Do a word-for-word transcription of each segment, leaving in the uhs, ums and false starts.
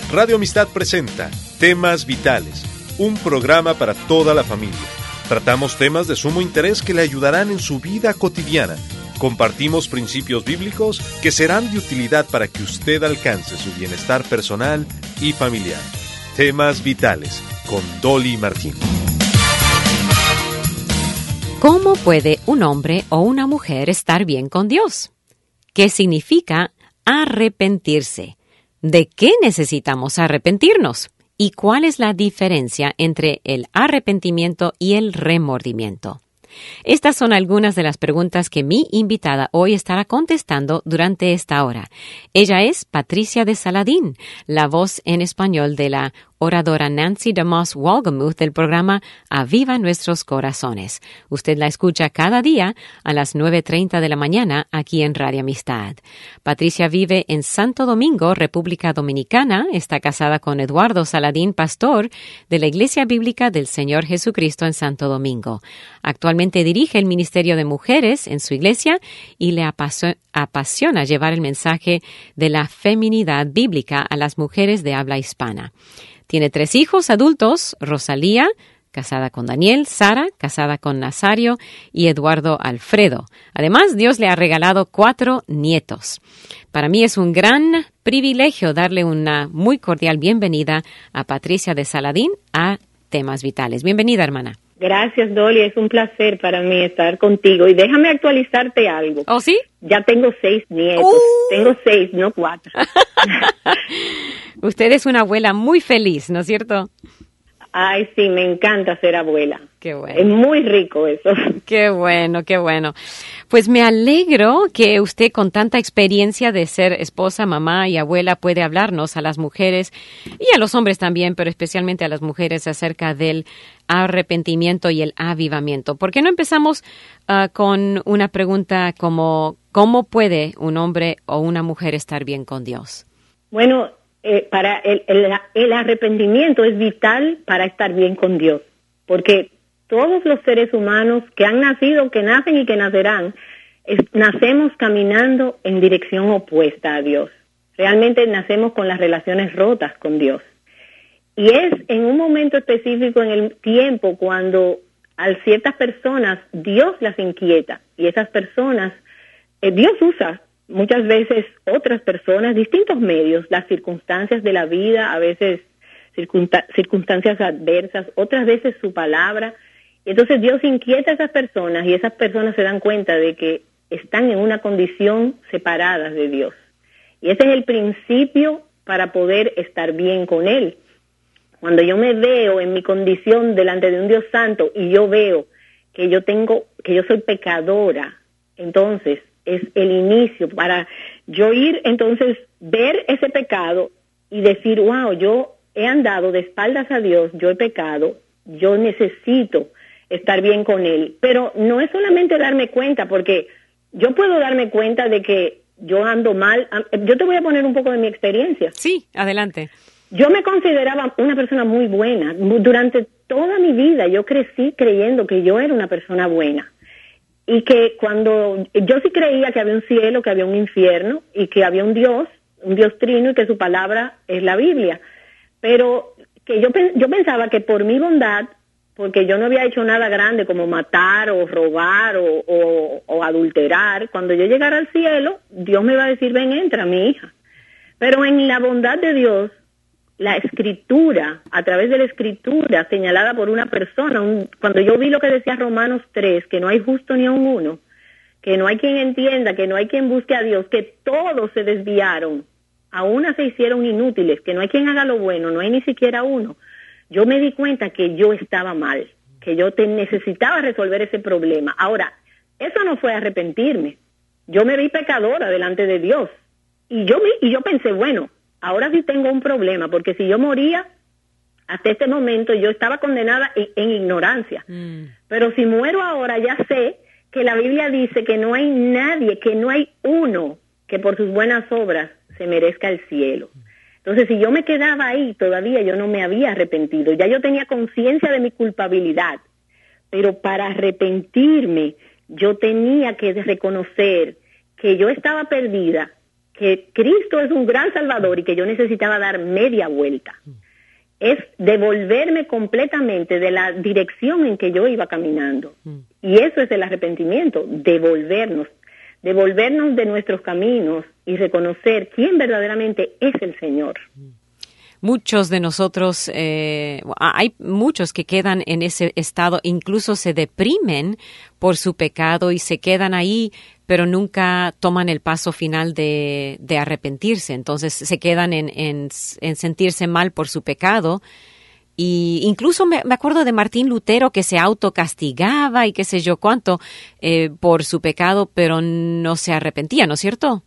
Radio Amistad presenta Temas Vitales, un programa para toda la familia. Tratamos temas de sumo interés que le ayudarán en su vida cotidiana. Compartimos principios bíblicos que serán de utilidad para que usted alcance su bienestar personal y familiar. Temas Vitales, con Dolly Martín. ¿Cómo puede un hombre o una mujer estar bien con Dios? ¿Qué significa arrepentirse? ¿De qué necesitamos arrepentirnos? ¿Y cuál es la diferencia entre el arrepentimiento y el remordimiento? Estas son algunas de las preguntas que mi invitada hoy estará contestando durante esta hora. Ella es Patricia de Saladín, la voz en español de la oradora Nancy DeMoss Wolgemuth del programa Aviva Nuestros Corazones. Usted la escucha cada día a las nueve treinta de la mañana aquí en Radio Amistad. Patricia vive en Santo Domingo, República Dominicana. Está casada con Eduardo Saladín, pastor de la Iglesia Bíblica del Señor Jesucristo en Santo Domingo. Actualmente dirige el Ministerio de Mujeres en su iglesia y le apasio- apasiona llevar el mensaje de la feminidad bíblica a las mujeres de habla hispana. Tiene tres hijos adultos: Rosalía, casada con Daniel; Sara, casada con Nazario; y Eduardo Alfredo. Además, Dios le ha regalado cuatro nietos. Para mí es un gran privilegio darle una muy cordial bienvenida a Patricia de Saladín a Temas Vitales. Bienvenida, hermana. Gracias, Dolly. Es un placer para mí estar contigo. Y déjame actualizarte algo. ¿Oh, sí? Ya tengo seis nietos. Uh. Tengo seis, no cuatro. Usted es una abuela muy feliz, ¿no es cierto? Ay, sí, me encanta ser abuela. Qué bueno. Es muy rico eso. Qué bueno, qué bueno. Pues me alegro que usted, con tanta experiencia de ser esposa, mamá y abuela, puede hablarnos a las mujeres y a los hombres también, pero especialmente a las mujeres, acerca del arrepentimiento y el avivamiento. ¿Por qué no empezamos uh, con una pregunta como ¿cómo puede un hombre o una mujer estar bien con Dios? Bueno, eh, para el, el, el arrepentimiento es vital para estar bien con Dios, porque todos los seres humanos que han nacido, que nacen y que nacerán, es, nacemos caminando en dirección opuesta a Dios. Realmente nacemos con las relaciones rotas con Dios. Y es en un momento específico en el tiempo cuando a ciertas personas Dios las inquieta, y esas personas, eh, Dios usa muchas veces otras personas, distintos medios, las circunstancias de la vida, a veces circunsta- circunstancias adversas, otras veces su palabra. Entonces Dios inquieta a esas personas y esas personas se dan cuenta de que están en una condición separadas de Dios. Y ese es el principio para poder estar bien con Él. Cuando yo me veo en mi condición delante de un Dios santo y yo veo que yo tengo, que yo soy pecadora, entonces es el inicio para yo ir, entonces, ver ese pecado y decir, wow, yo he andado de espaldas a Dios, yo he pecado, yo necesito estar bien con Él. Pero no es solamente darme cuenta, porque yo puedo darme cuenta de que yo ando mal. Yo te voy a poner un poco de mi experiencia. Sí, adelante. Yo me consideraba una persona muy buena. Durante toda mi vida yo crecí creyendo que yo era una persona buena. Y que cuando yo sí creía que había un cielo, que había un infierno y que había un Dios, un Dios trino y que su palabra es la Biblia. Pero que yo, yo pensaba que por mi bondad, porque yo no había hecho nada grande como matar o robar o, o, o adulterar, cuando yo llegara al cielo, Dios me iba a decir, ven, entra, mi hija. Pero en la bondad de Dios, la escritura, a través de la escritura señalada por una persona, un, cuando yo vi lo que decía Romanos tres, que no hay justo ni aun uno, que no hay quien entienda, que no hay quien busque a Dios, que todos se desviaron, a una se hicieron inútiles, que no hay quien haga lo bueno, no hay ni siquiera uno. Yo me di cuenta que yo estaba mal, que yo te necesitaba resolver ese problema. Ahora, eso no fue arrepentirme. Yo me vi pecadora delante de Dios. Y yo, y yo pensé, bueno, ahora sí tengo un problema, porque si yo moría, hasta este momento yo estaba condenada en, en ignorancia. Mm. Pero si muero ahora, ya sé que la Biblia dice que no hay nadie, que no hay uno que por sus buenas obras se merezca el cielo. Entonces, si yo me quedaba ahí, todavía yo no me había arrepentido. Ya yo tenía conciencia de mi culpabilidad. Pero para arrepentirme, yo tenía que reconocer que yo estaba perdida, que Cristo es un gran Salvador y que yo necesitaba dar media vuelta. Es devolverme completamente de la dirección en que yo iba caminando. Mm. Y eso es el arrepentimiento, devolvernos, devolvernos de nuestros caminos y reconocer quién verdaderamente es el Señor. Muchos de nosotros, eh, hay muchos que quedan en ese estado, incluso se deprimen por su pecado y se quedan ahí, pero nunca toman el paso final de, de arrepentirse. Entonces se quedan en, en, en sentirse mal por su pecado. Y incluso me, me acuerdo de Martín Lutero, que se autocastigaba y qué sé yo cuánto eh, por su pecado, pero no se arrepentía, ¿no es cierto?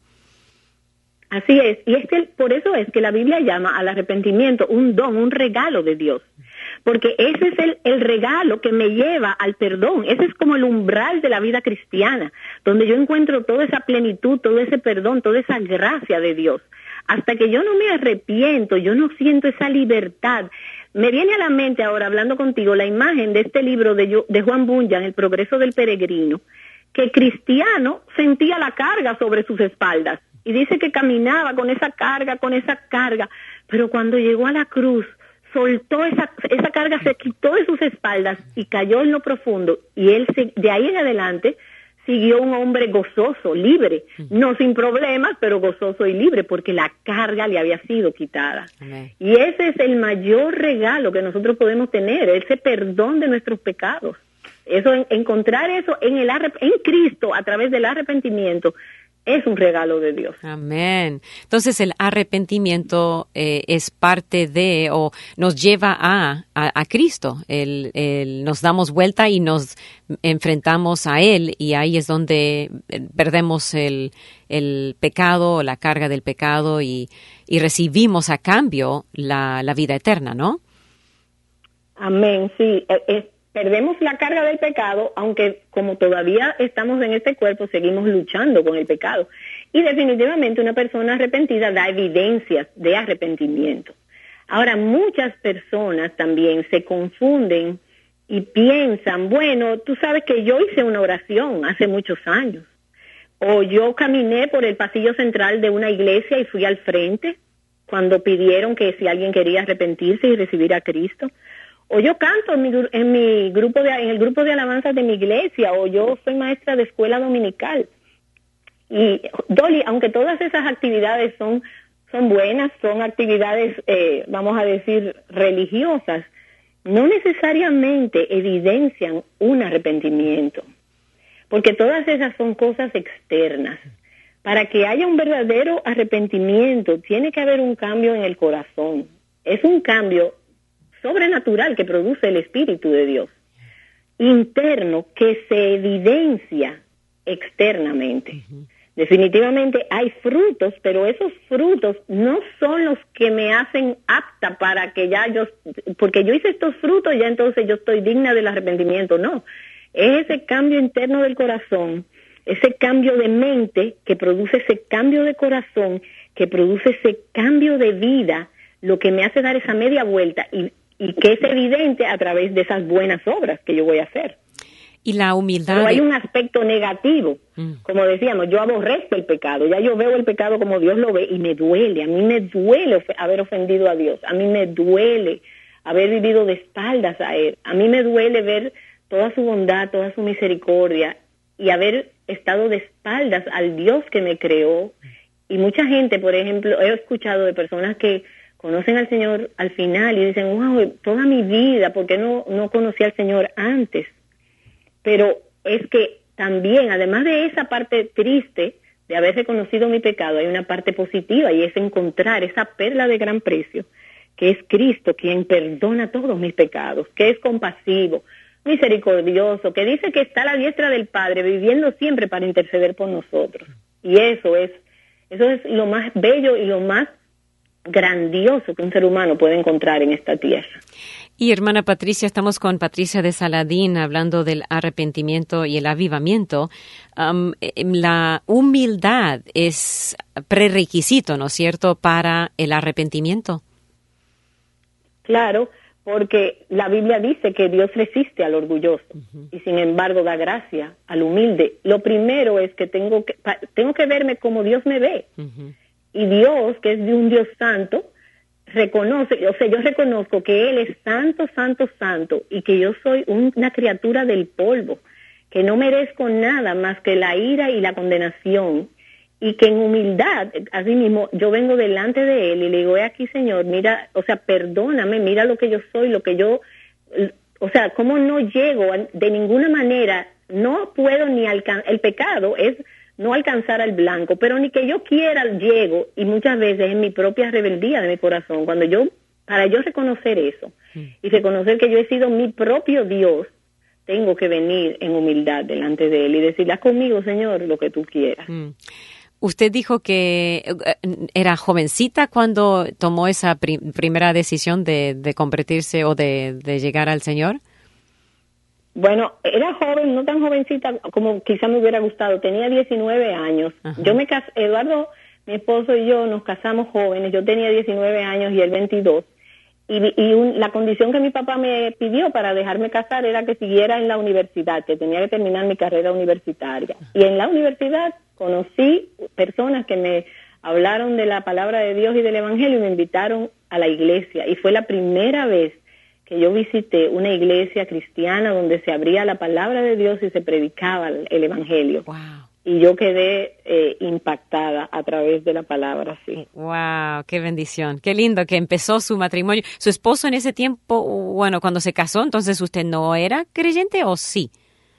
Así es, y es que por eso es que la Biblia llama al arrepentimiento un don, un regalo de Dios, porque ese es el, el regalo que me lleva al perdón. Ese es como el umbral de la vida cristiana, donde yo encuentro toda esa plenitud, todo ese perdón, toda esa gracia de Dios. Hasta que yo no me arrepiento, yo no siento esa libertad. Me viene a la mente ahora, hablando contigo, la imagen de este libro de, de Juan Bunyan, El progreso del peregrino, que Cristiano sentía la carga sobre sus espaldas. Y dice que caminaba con esa carga, con esa carga, pero cuando llegó a la cruz, soltó esa, esa carga, se quitó de sus espaldas y cayó en lo profundo. Y él, se, de ahí en adelante, siguió un hombre gozoso, libre, no sin problemas, pero gozoso y libre, porque la carga le había sido quitada. Amén. Y ese es el mayor regalo que nosotros podemos tener, ese perdón de nuestros pecados. Eso, encontrar eso en, el, en Cristo a través del arrepentimiento, es un regalo de Dios. Amén. Entonces el arrepentimiento eh, es parte de, o nos lleva a, a, a Cristo. El, el, nos damos vuelta y nos enfrentamos a Él, y ahí es donde perdemos el, el pecado, la carga del pecado, y, y recibimos a cambio la, la vida eterna, ¿no? Amén, sí. Es, es Perdemos la carga del pecado, aunque como todavía estamos en este cuerpo, seguimos luchando con el pecado. Y definitivamente una persona arrepentida da evidencias de arrepentimiento. Ahora, muchas personas también se confunden y piensan, bueno, tú sabes que yo hice una oración hace muchos años, o yo caminé por el pasillo central de una iglesia y fui al frente cuando pidieron que si alguien quería arrepentirse y recibir a Cristo. O yo canto en mi, en mi grupo de, en el grupo de alabanzas de mi iglesia, o yo soy maestra de escuela dominical. Y Dolly, aunque todas esas actividades son, son buenas, son actividades, eh, vamos a decir, religiosas, no necesariamente evidencian un arrepentimiento, porque todas esas son cosas externas. Para que haya un verdadero arrepentimiento, tiene que haber un cambio en el corazón. Es un cambio sobrenatural que produce el Espíritu de Dios, interno, que se evidencia externamente. Uh-huh. Definitivamente hay frutos, pero esos frutos no son los que me hacen apta para que ya yo, porque yo hice estos frutos, ya entonces yo estoy digna del arrepentimiento. No, es ese cambio interno del corazón, ese cambio de mente que produce ese cambio de corazón, que produce ese cambio de vida, lo que me hace dar esa media vuelta y y que es evidente a través de esas buenas obras que yo voy a hacer. Y la humildad. Pero hay un aspecto negativo. Mm. Como decíamos, yo aborrezco el pecado. Ya yo veo el pecado como Dios lo ve y me duele. A mí me duele of- haber ofendido a Dios. A mí me duele haber vivido de espaldas a Él. A mí me duele ver toda su bondad, toda su misericordia y haber estado de espaldas al Dios que me creó. Y mucha gente, por ejemplo, he escuchado de personas que conocen al Señor al final y dicen, wow, toda mi vida, ¿por qué no, no conocí al Señor antes? Pero es que también, además de esa parte triste de haber reconocido mi pecado, hay una parte positiva, y es encontrar esa perla de gran precio, que es Cristo, quien perdona todos mis pecados, que es compasivo, misericordioso, que dice que está a la diestra del Padre, viviendo siempre para interceder por nosotros. Y eso es, eso es lo más bello y lo más grandioso que un ser humano puede encontrar en esta tierra. Y hermana Patricia, estamos con Patricia de Saladín hablando del arrepentimiento y el avivamiento. Um, la humildad es prerequisito, ¿no es cierto?, para el arrepentimiento. Claro, porque la Biblia dice que Dios resiste al orgulloso uh-huh. y sin embargo da gracia al humilde. Lo primero es que tengo que, tengo que verme como Dios me ve. Uh-huh. Y Dios, que es de un Dios santo, reconoce, o sea, yo reconozco que Él es santo, santo, santo, y que yo soy una criatura del polvo, que no merezco nada más que la ira y la condenación, y que en humildad, así mismo, yo vengo delante de Él y le digo, he aquí, Señor, mira, o sea, perdóname, mira lo que yo soy, lo que yo, o sea, cómo no llego de ninguna manera, no puedo ni alcanzar, el pecado es no alcanzar al blanco, pero ni que yo quiera llego, y muchas veces en mi propia rebeldía de mi corazón, cuando yo, para yo reconocer eso, mm. y reconocer que yo he sido mi propio Dios, tengo que venir en humildad delante de Él y decirle, haz conmigo, Señor, lo que tú quieras. Mm. Usted dijo que era jovencita cuando tomó esa pri- primera decisión de, de convertirse o de, de llegar al Señor. Bueno, era joven, no tan jovencita como quizá me hubiera gustado. Tenía diecinueve años. Ajá. Yo me casé, Eduardo, mi esposo y yo nos casamos jóvenes. Yo tenía diecinueve años y él veintidós. Y, y un, la condición que mi papá me pidió para dejarme casar era que siguiera en la universidad, que tenía que terminar mi carrera universitaria. Y en la universidad conocí personas que me hablaron de la palabra de Dios y del Evangelio y me invitaron a la iglesia. Y fue la primera vez que yo visité una iglesia cristiana donde se abría la palabra de Dios y se predicaba el Evangelio. Wow. Y yo quedé eh, impactada a través de la palabra, sí. Wow, qué bendición, qué lindo que empezó su matrimonio. ¿Su esposo en ese tiempo, bueno, cuando se casó, entonces usted no era creyente o sí?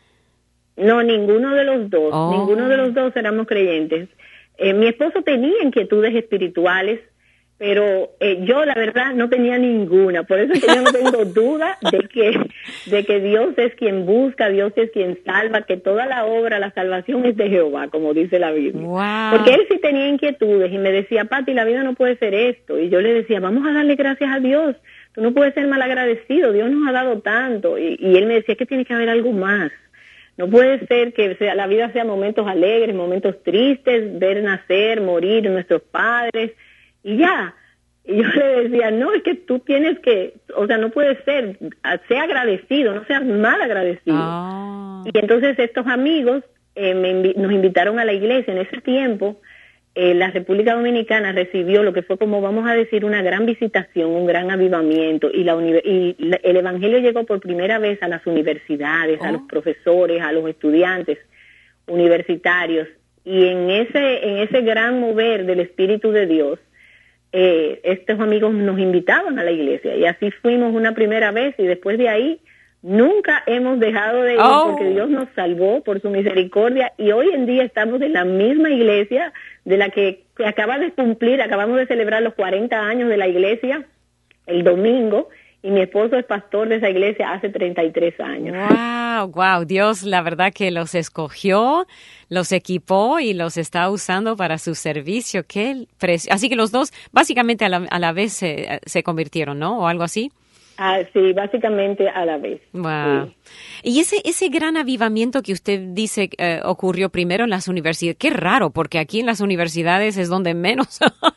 No, ninguno de los dos, oh. ninguno de los dos éramos creyentes. Eh, mi esposo tenía inquietudes espirituales, pero eh, yo la verdad no tenía ninguna, por eso es que yo no tengo duda de que de que Dios es quien busca, Dios es quien salva, que toda la obra, la salvación es de Jehová, como dice la Biblia. Wow. Porque él sí tenía inquietudes y me decía, Pati, la vida no puede ser esto, y yo le decía, vamos a darle gracias a Dios, tú no puedes ser malagradecido, Dios nos ha dado tanto, y, y él me decía que tiene que haber algo más. No puede ser que sea, la vida sea momentos alegres, momentos tristes, ver nacer, morir nuestros padres, y ya. Y yo le decía, no, es que tú tienes que, o sea, no puede ser, sea agradecido, no seas mal agradecido. Oh. Y entonces estos amigos eh, me invi- nos invitaron a la iglesia. En ese tiempo, eh, la República Dominicana recibió lo que fue como, vamos a decir, una gran visitación, un gran avivamiento, y, la uni- y la, el Evangelio llegó por primera vez a las universidades, oh. a los profesores, a los estudiantes universitarios, y en ese, en ese gran mover del Espíritu de Dios, Eh, estos amigos nos invitaban a la iglesia y así fuimos una primera vez y después de ahí nunca hemos dejado de ir oh. porque Dios nos salvó por su misericordia y hoy en día estamos en la misma iglesia de la que, que acaba de cumplir, acabamos de celebrar los cuarenta años de la iglesia el domingo y mi esposo es pastor de esa iglesia hace treinta y tres años. Wow, wow, Dios la verdad que los escogió, los equipó y los está usando para su servicio. Qué precio. Así que los dos básicamente a la, a la vez se, se convirtieron, ¿no? O algo así. Ah, sí, básicamente a la vez. Wow. Sí. Y ese ese gran avivamiento que usted dice eh, ocurrió primero en las universidades, qué raro, porque aquí en las universidades es donde menos.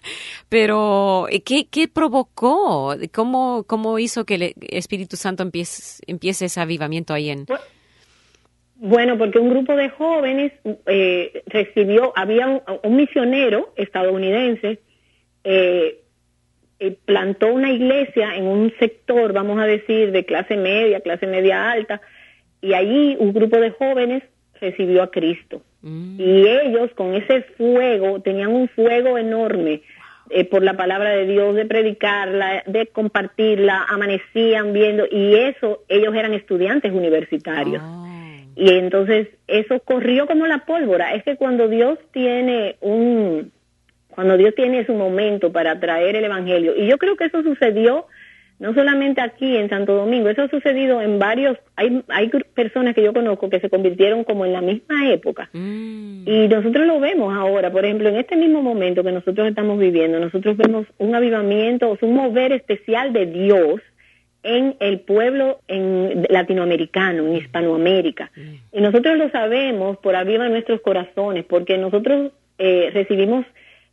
Pero, ¿qué, qué provocó? ¿Cómo, cómo hizo que el Espíritu Santo empiece, empiece ese avivamiento ahí en...? Bueno, porque un grupo de jóvenes eh, recibió, había un, un misionero estadounidense, eh, plantó una iglesia en un sector, vamos a decir, de clase media, clase media alta, y allí un grupo de jóvenes recibió a Cristo. Mm. Y ellos con ese fuego, tenían un fuego enorme eh, por la palabra de Dios, de predicarla, de compartirla, amanecían viendo, y eso, ellos eran estudiantes universitarios. Oh. Y entonces eso corrió como la pólvora. Es que cuando Dios tiene un... cuando Dios tiene su momento para traer el Evangelio. Y yo creo que eso sucedió no solamente aquí en Santo Domingo, eso ha sucedido en varios, hay hay personas que yo conozco que se convirtieron como en la misma época. Mm. Y nosotros lo vemos ahora, por ejemplo, en este mismo momento que nosotros estamos viviendo, nosotros vemos un avivamiento, un mover especial de Dios en el pueblo en latinoamericano, en Hispanoamérica. Mm. Y nosotros lo sabemos por arriba de nuestros corazones, porque nosotros eh, recibimos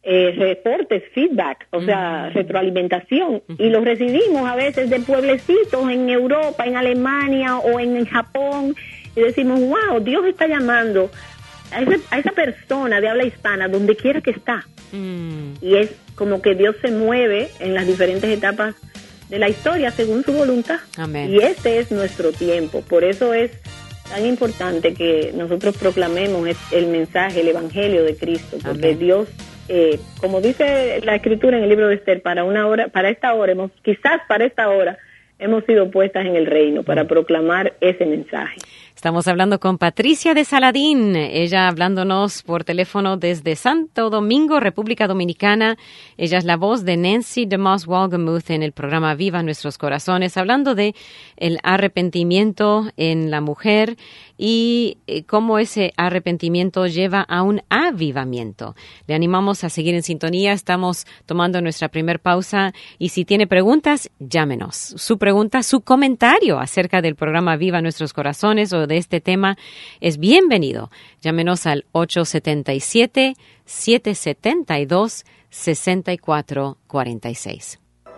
eh, reportes, feedback, o sea, uh-huh. retroalimentación, uh-huh. y los recibimos a veces de pueblecitos en Europa, en Alemania o en, en Japón, y decimos, wow, Dios está llamando a, ese, a esa persona de habla hispana donde quiera que está. Uh-huh. Y es como que Dios se mueve en las diferentes etapas de la historia según su voluntad. Amén. Y este es nuestro tiempo, por eso es tan importante que nosotros proclamemos el mensaje, el evangelio de Cristo, porque Amén. Dios, eh, como dice la escritura en el libro de Esther, para una hora, para esta hora, hemos, quizás para esta hora, hemos sido puestas en el reino para proclamar ese mensaje. Estamos hablando con Patricia de Saladín, ella hablándonos por teléfono desde Santo Domingo, República Dominicana. Ella es la voz de Nancy DeMoss Wolgemuth en el programa Viva Nuestros Corazones, hablando de el arrepentimiento en la mujer y cómo ese arrepentimiento lleva a un avivamiento. Le animamos a seguir en sintonía, estamos tomando nuestra primer pausa y si tiene preguntas, llámenos. Su pregunta, su comentario acerca del programa Viva Nuestros Corazones o de este tema es bienvenido. Llámenos al ocho siete siete, siete siete dos, seis cuatro cuatro seis.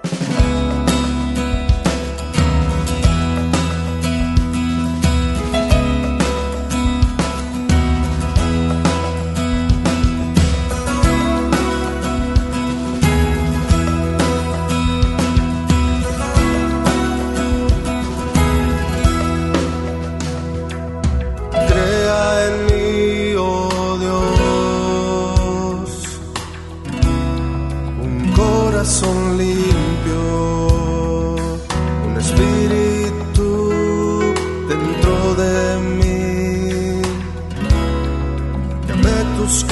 Son limpio, un espíritu dentro de mí, llame tus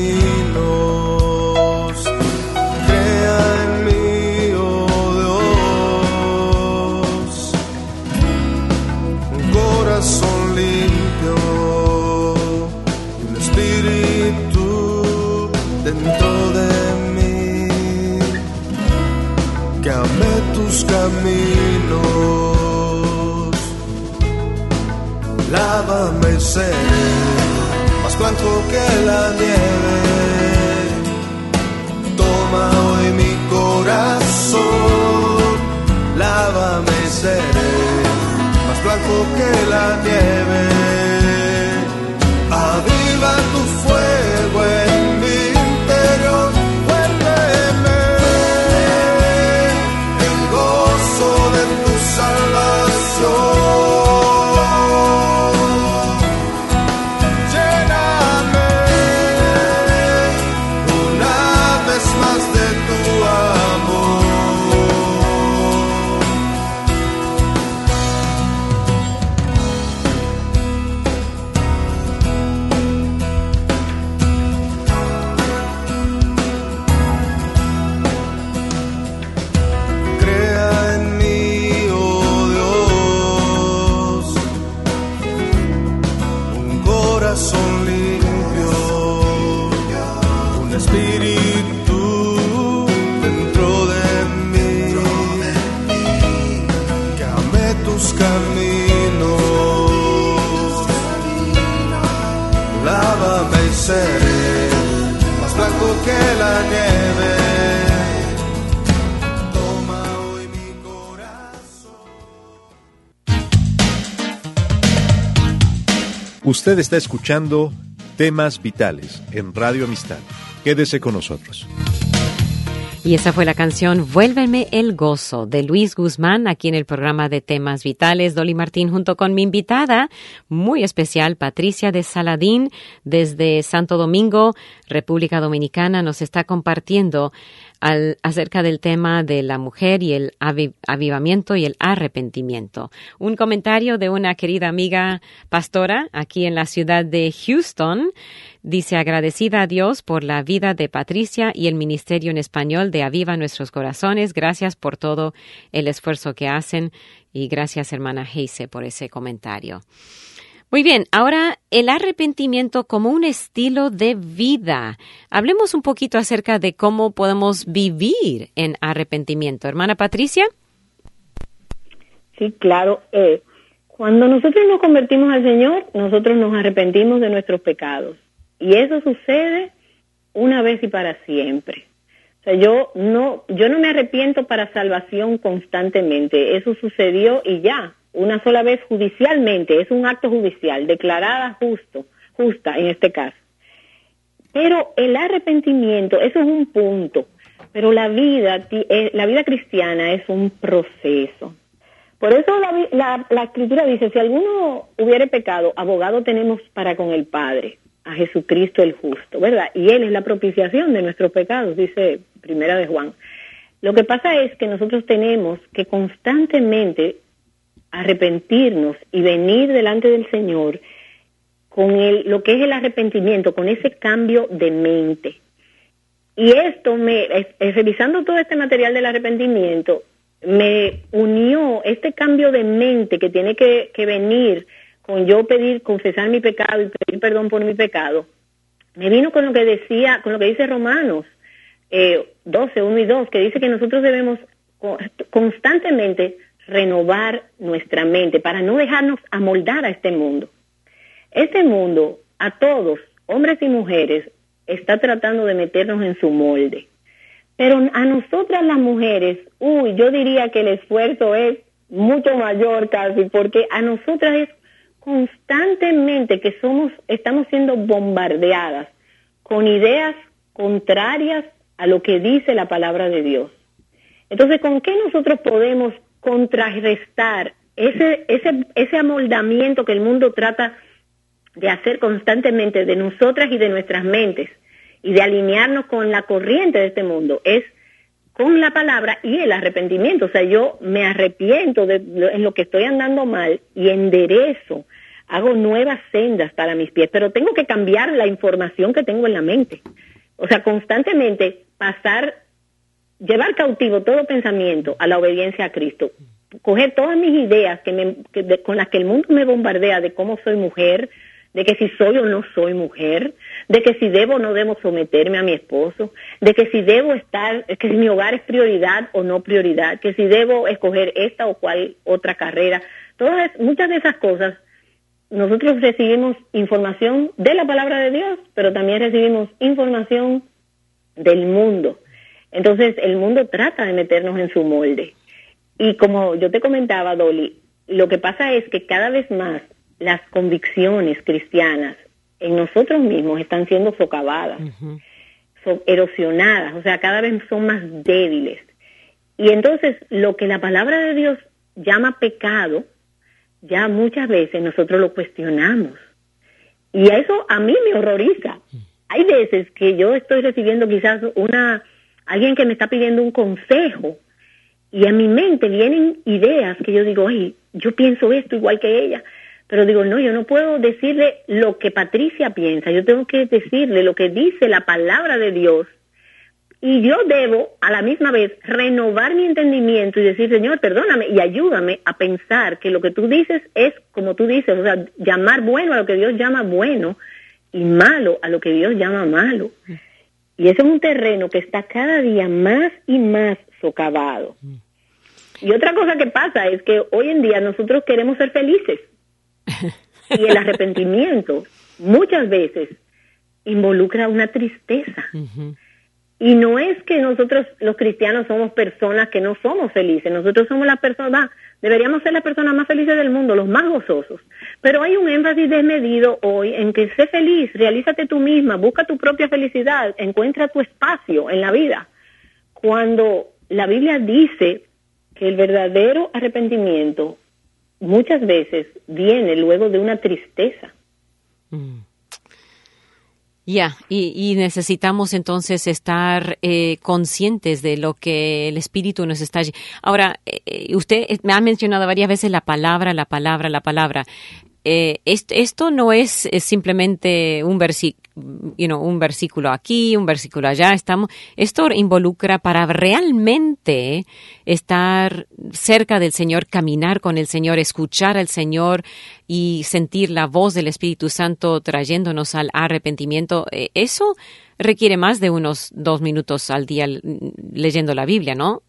caminos, crea en mí, oh Dios, un corazón limpio, un espíritu dentro de mí. Que ame tus caminos, lávame y seré más blanco que la nieve. Toma hoy mi corazón, lávame y seré más blanco que la nieve. Aviva tu fuego en mi interior. Más blanco que la nieve. Toma hoy mi corazón. Usted está escuchando Temas Vitales en Radio Amistad. Quédese con nosotros. Y esa fue la canción Vuélveme el Gozo de Luis Guzmán aquí en el programa de Temas Vitales. Dolly Martín junto con mi invitada muy especial, Patricia de Saladín, desde Santo Domingo, República Dominicana, nos está compartiendo al, acerca del tema de la mujer y el aviv, avivamiento y el arrepentimiento. Un comentario de una querida amiga pastora aquí en la ciudad de Houston. Dice, agradecida a Dios por la vida de Patricia y el ministerio en español de Aviva Nuestros Corazones. Gracias por todo el esfuerzo que hacen y gracias, hermana Heise, por ese comentario. Muy bien, ahora el arrepentimiento como un estilo de vida. Hablemos un poquito acerca de cómo podemos vivir en arrepentimiento. Hermana Patricia. Sí, claro. Eh, cuando nosotros nos convertimos al Señor, nosotros nos arrepentimos de nuestros pecados. Y eso sucede una vez y para siempre. O sea, yo no, yo no me arrepiento para salvación constantemente. Eso sucedió y ya, una sola vez judicialmente, es un acto judicial, declarada justo, justa en este caso. Pero el arrepentimiento, eso es un punto, pero la vida, la vida cristiana es un proceso. Por eso la, la, la Escritura dice, si alguno hubiere pecado, abogado tenemos para con el Padre, a Jesucristo el justo, ¿verdad? Y Él es la propiciación de nuestros pecados, dice Primera de Juan. Lo que pasa es que nosotros tenemos que constantemente arrepentirnos y venir delante del Señor con el, lo que es el arrepentimiento, con ese cambio de mente. Y esto, me es, es, revisando todo este material del arrepentimiento, me unió este cambio de mente que tiene que, que venir con yo pedir, confesar mi pecado y pedir perdón por mi pecado. Me vino con lo que decía, con lo que dice Romanos eh, doce, uno y dos, que dice que nosotros debemos constantemente renovar nuestra mente para no dejarnos amoldar a este mundo. Este mundo, a todos, hombres y mujeres, está tratando de meternos en su molde. Pero a nosotras las mujeres, uy, yo diría que el esfuerzo es mucho mayor casi, porque a nosotras es constantemente que somos, estamos siendo bombardeadas con ideas contrarias a lo que dice la palabra de Dios. Entonces, ¿con qué nosotros podemos contrarrestar ese, ese, ese amoldamiento que el mundo trata de hacer constantemente de nosotras y de nuestras mentes y de alinearnos con la corriente de este mundo? Es con la palabra y el arrepentimiento. O sea, yo me arrepiento de lo, en lo que estoy andando mal y enderezo, hago nuevas sendas para mis pies, pero tengo que cambiar la información que tengo en la mente. O sea, constantemente pasar, llevar cautivo todo pensamiento a la obediencia a Cristo, coger todas mis ideas que me, que de, con las que el mundo me bombardea de cómo soy mujer, de que si soy o no soy mujer, de que si debo o no debo someterme a mi esposo, de que si debo estar, que si mi hogar es prioridad o no prioridad, que si debo escoger esta o cual otra carrera. Todas, muchas de esas cosas, nosotros recibimos información de la palabra de Dios, pero también recibimos información del mundo. Entonces, el mundo trata de meternos en su molde. Y como yo te comentaba, Dolly, lo que pasa es que cada vez más las convicciones cristianas en nosotros mismos están siendo socavadas, uh-huh. son erosionadas, o sea, cada vez son más débiles. Y entonces, lo que la palabra de Dios llama pecado, ya muchas veces nosotros lo cuestionamos. Y eso a mí me horroriza. Hay veces que yo estoy recibiendo quizás una alguien que me está pidiendo un consejo y a mi mente vienen ideas que yo digo, oye, yo pienso esto igual que ella. Pero digo, no, yo no puedo decirle lo que Patricia piensa, yo tengo que decirle lo que dice la palabra de Dios. Y yo debo, a la misma vez, renovar mi entendimiento y decir, Señor, perdóname y ayúdame a pensar que lo que tú dices es como tú dices, o sea, llamar bueno a lo que Dios llama bueno y malo a lo que Dios llama malo. Y ese es un terreno que está cada día más y más socavado. Y otra cosa que pasa es que hoy en día nosotros queremos ser felices. Y el arrepentimiento muchas veces involucra una tristeza. Uh-huh. Y no es que nosotros los cristianos somos personas que no somos felices, nosotros somos las personas, deberíamos ser las personas más felices del mundo, los más gozosos. Pero hay un énfasis desmedido hoy en que sé feliz, realízate tú misma, busca tu propia felicidad, encuentra tu espacio en la vida. Cuando la Biblia dice que el verdadero arrepentimiento muchas veces viene luego de una tristeza. Mm. Ya, yeah, y, y necesitamos entonces estar eh, conscientes de lo que el Espíritu nos está... Ahora, eh, usted me ha mencionado varias veces la palabra, la palabra, la palabra. Eh, esto, esto no es, es simplemente un versículo, you know, un versículo aquí, un versículo allá. Estamos, esto involucra para realmente estar cerca del Señor, caminar con el Señor, escuchar al Señor y sentir la voz del Espíritu Santo trayéndonos al arrepentimiento. Eh, eso requiere más de unos dos minutos al día leyendo la Biblia, ¿no?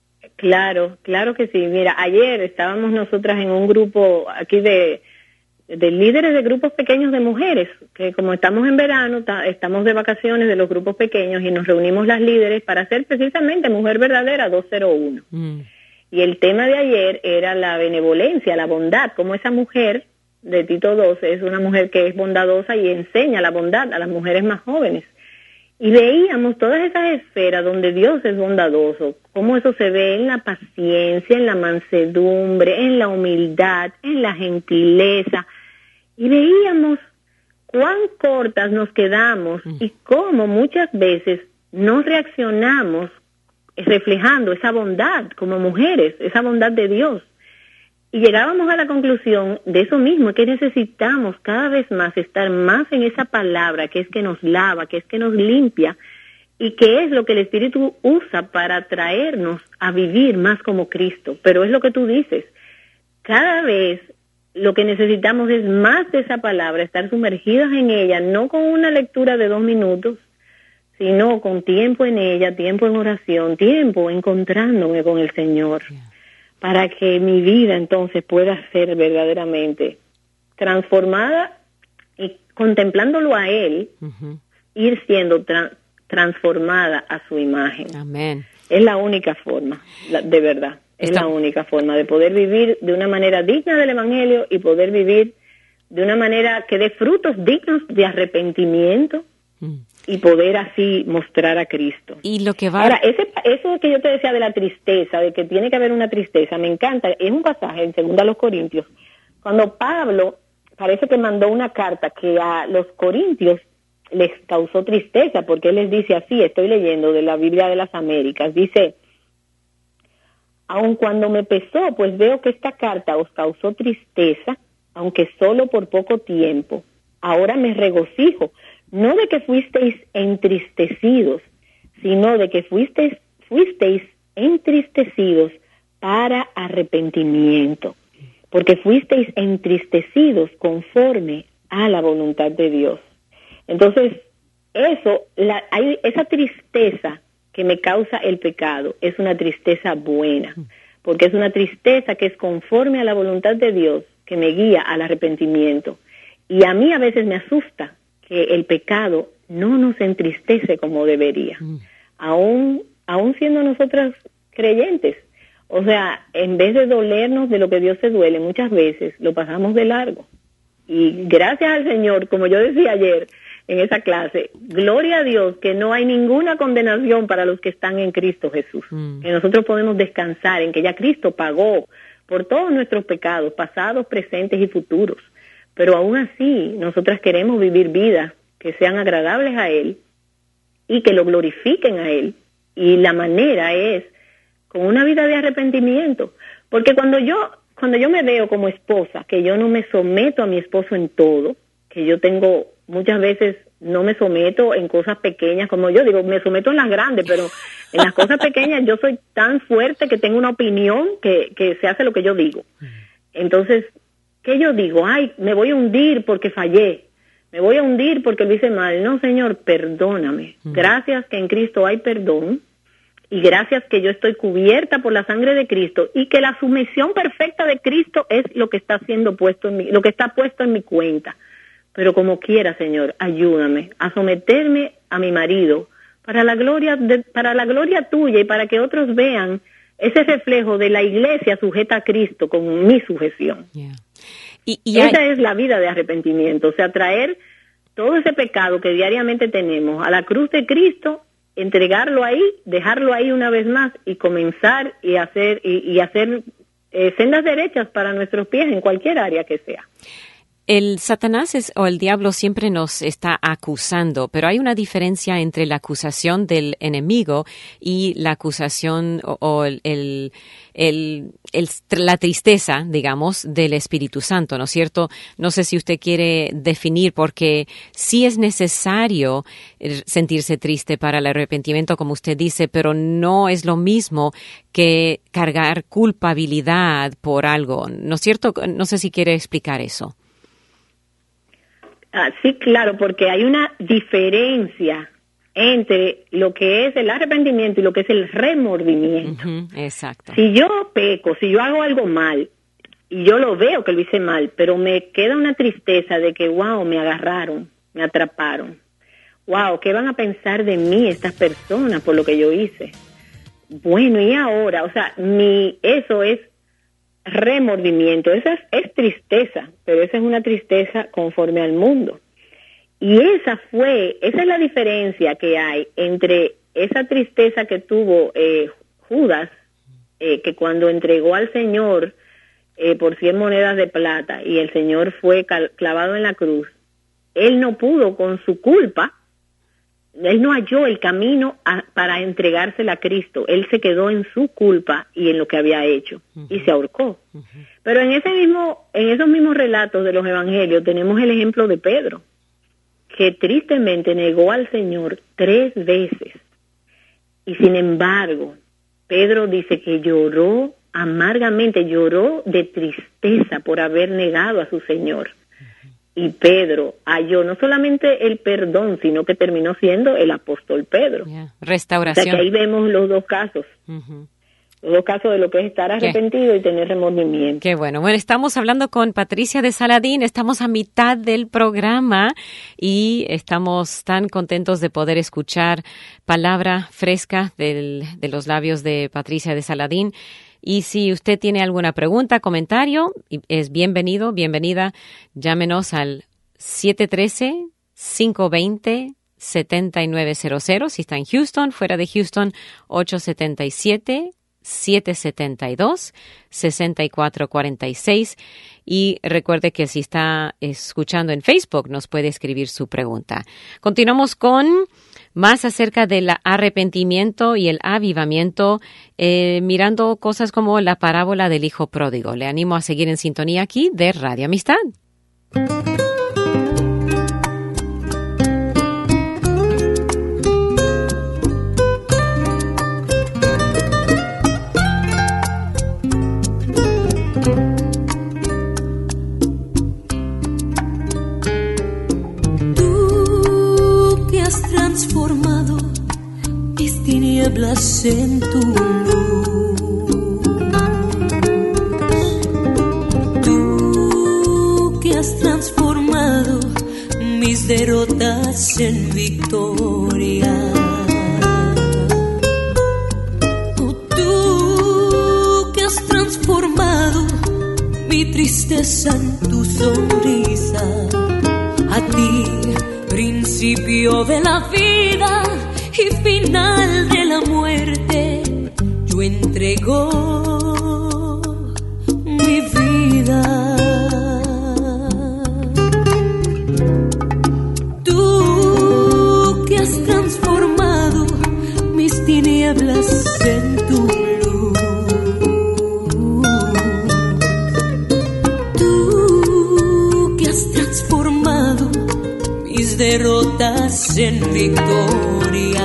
Claro, claro que sí. Mira, ayer estábamos nosotras en un grupo aquí de de líderes de grupos pequeños de mujeres, que como estamos en verano, ta, estamos de vacaciones de los grupos pequeños y nos reunimos las líderes para hacer precisamente Mujer Verdadera dos cero uno. Mm. Y el tema de ayer era la benevolencia, la bondad, como esa mujer de Tito doce es una mujer que es bondadosa y enseña la bondad a las mujeres más jóvenes. Y veíamos todas esas esferas donde Dios es bondadoso, cómo eso se ve en la paciencia, en la mansedumbre, en la humildad, en la gentileza. Y veíamos cuán cortas nos quedamos y cómo muchas veces no reaccionamos reflejando esa bondad como mujeres, esa bondad de Dios. Y llegábamos a la conclusión de eso mismo, que necesitamos cada vez más estar más en esa palabra, que es que nos lava, que es que nos limpia, y que es lo que el Espíritu usa para traernos a vivir más como Cristo. Pero es lo que tú dices, cada vez lo que necesitamos es más de esa palabra, estar sumergidas en ella, no con una lectura de dos minutos, sino con tiempo en ella, tiempo en oración, tiempo encontrándome con el Señor. Para que mi vida entonces pueda ser verdaderamente transformada y contemplándolo a Él, uh-huh. ir siendo tra- transformada a su imagen. Amén. Es la única forma, la, de verdad, es Está... la única forma de poder vivir de una manera digna del Evangelio y poder vivir de una manera que dé frutos dignos de arrepentimiento, uh-huh. y poder así mostrar a Cristo. Y lo que va... Ahora, ese, eso que yo te decía de la tristeza, de que tiene que haber una tristeza, me encanta, es un pasaje en Segunda a los Corintios, cuando Pablo parece que mandó una carta que a los corintios les causó tristeza, porque él les dice así, estoy leyendo de la Biblia de las Américas, dice, aun cuando me pesó, pues veo que esta carta os causó tristeza, aunque solo por poco tiempo, ahora me regocijo, no de que fuisteis entristecidos, sino de que fuisteis, fuisteis entristecidos para arrepentimiento, porque fuisteis entristecidos conforme a la voluntad de Dios. Entonces, eso, la, hay esa tristeza que me causa el pecado, es una tristeza buena, porque es una tristeza que es conforme a la voluntad de Dios, que me guía al arrepentimiento. Y a mí a veces me asusta que el pecado no nos entristece como debería, mm. aún, aún siendo nosotras creyentes. O sea, en vez de dolernos de lo que Dios se duele, muchas veces lo pasamos de largo. Y gracias al Señor, como yo decía ayer en esa clase, gloria a Dios que no hay ninguna condenación para los que están en Cristo Jesús. Mm. Que nosotros podemos descansar en que ya Cristo pagó por todos nuestros pecados, pasados, presentes y futuros. Pero aún así, nosotras queremos vivir vidas que sean agradables a Él y que lo glorifiquen a Él. Y la manera es con una vida de arrepentimiento. Porque cuando yo, cuando yo me veo como esposa, que yo no me someto a mi esposo en todo, que yo tengo, muchas veces no me someto en cosas pequeñas, como yo digo, me someto en las grandes, pero en las cosas pequeñas yo soy tan fuerte que tengo una opinión que, que se hace lo que yo digo. Entonces, ¿qué yo digo? Ay, me voy a hundir porque fallé, me voy a hundir porque lo hice mal. No, Señor, perdóname. Uh-huh. Gracias que en Cristo hay perdón y gracias que yo estoy cubierta por la sangre de Cristo y que la sumisión perfecta de Cristo es lo que está siendo puesto en mi, lo que está puesto en mi cuenta. Pero como quiera, Señor, ayúdame a someterme a mi marido para la gloria de, para la gloria tuya y para que otros vean ese reflejo de la iglesia sujeta a Cristo con mi sujeción. Yeah. Y, y Esa hay... es la vida de arrepentimiento, o sea, traer todo ese pecado que diariamente tenemos a la cruz de Cristo, entregarlo ahí, dejarlo ahí una vez más y comenzar y hacer y, y hacer eh, sendas derechas para nuestros pies en cualquier área que sea. El Satanás es, o el diablo siempre nos está acusando, pero hay una diferencia entre la acusación del enemigo y la acusación o, o el, el, el, el, la tristeza, digamos, del Espíritu Santo, ¿no es cierto? No sé si usted quiere definir, porque sí es necesario sentirse triste para el arrepentimiento, como usted dice, pero no es lo mismo que cargar culpabilidad por algo, ¿no es cierto? No sé si quiere explicar eso. Ah, sí, claro, porque hay una diferencia entre lo que es el arrepentimiento y lo que es el remordimiento. Uh-huh, exacto. Si yo peco, si yo hago algo mal, y yo lo veo que lo hice mal, pero me queda una tristeza de que, wow, me agarraron, me atraparon. Wow, ¿qué van a pensar de mí estas personas por lo que yo hice? Bueno, y ahora, o sea, mi, eso es remordimiento, esa es, es tristeza, pero esa es una tristeza conforme al mundo. Y esa fue, esa es la diferencia que hay entre esa tristeza que tuvo eh, Judas, eh, que cuando entregó al Señor eh, por cien monedas de plata y el Señor fue cal- clavado en la cruz, él no pudo con su culpa, él no halló el camino a, para entregársela a Cristo, él se quedó en su culpa y en lo que había hecho, uh-huh. y se ahorcó. Uh-huh. Pero en ese mismo, en esos mismos relatos de los evangelios tenemos el ejemplo de Pedro, que tristemente negó al Señor tres veces. Y sin embargo, Pedro dice que lloró amargamente, lloró de tristeza por haber negado a su Señor. Y Pedro halló no solamente el perdón, sino que terminó siendo el apóstol Pedro. Yeah. Restauración. O sea que ahí vemos los dos casos. Uh-huh. Los dos casos de lo que es estar arrepentido ¿Qué? y tener remordimiento. Qué bueno. Bueno, estamos hablando con Patricia de Saladín, estamos a mitad del programa y estamos tan contentos de poder escuchar palabra fresca del, de los labios de Patricia de Saladín. Y si usted tiene alguna pregunta, comentario, es bienvenido, bienvenida. Llámenos al siete uno tres, cinco dos cero, siete nueve cero cero. Si está en Houston, fuera de Houston, ocho siete siete, siete siete dos, seis cuatro cuatro seis. Y recuerde que si está escuchando en Facebook, nos puede escribir su pregunta. Continuamos con más acerca del arrepentimiento y el avivamiento, eh, mirando cosas como la parábola del hijo pródigo. Le animo a seguir en sintonía aquí de Radio Amistad. Transformado mis tinieblas en tu luz. Tú que has transformado mis derrotas en victoria. Oh, tú que has transformado mi tristeza en tu sonrisa. A ti, principio de la vida y final de la muerte, yo entrego mi vida. Tú que has transformado mis tinieblas en tu luz. Tú que has transformado mis derrotas en victoria.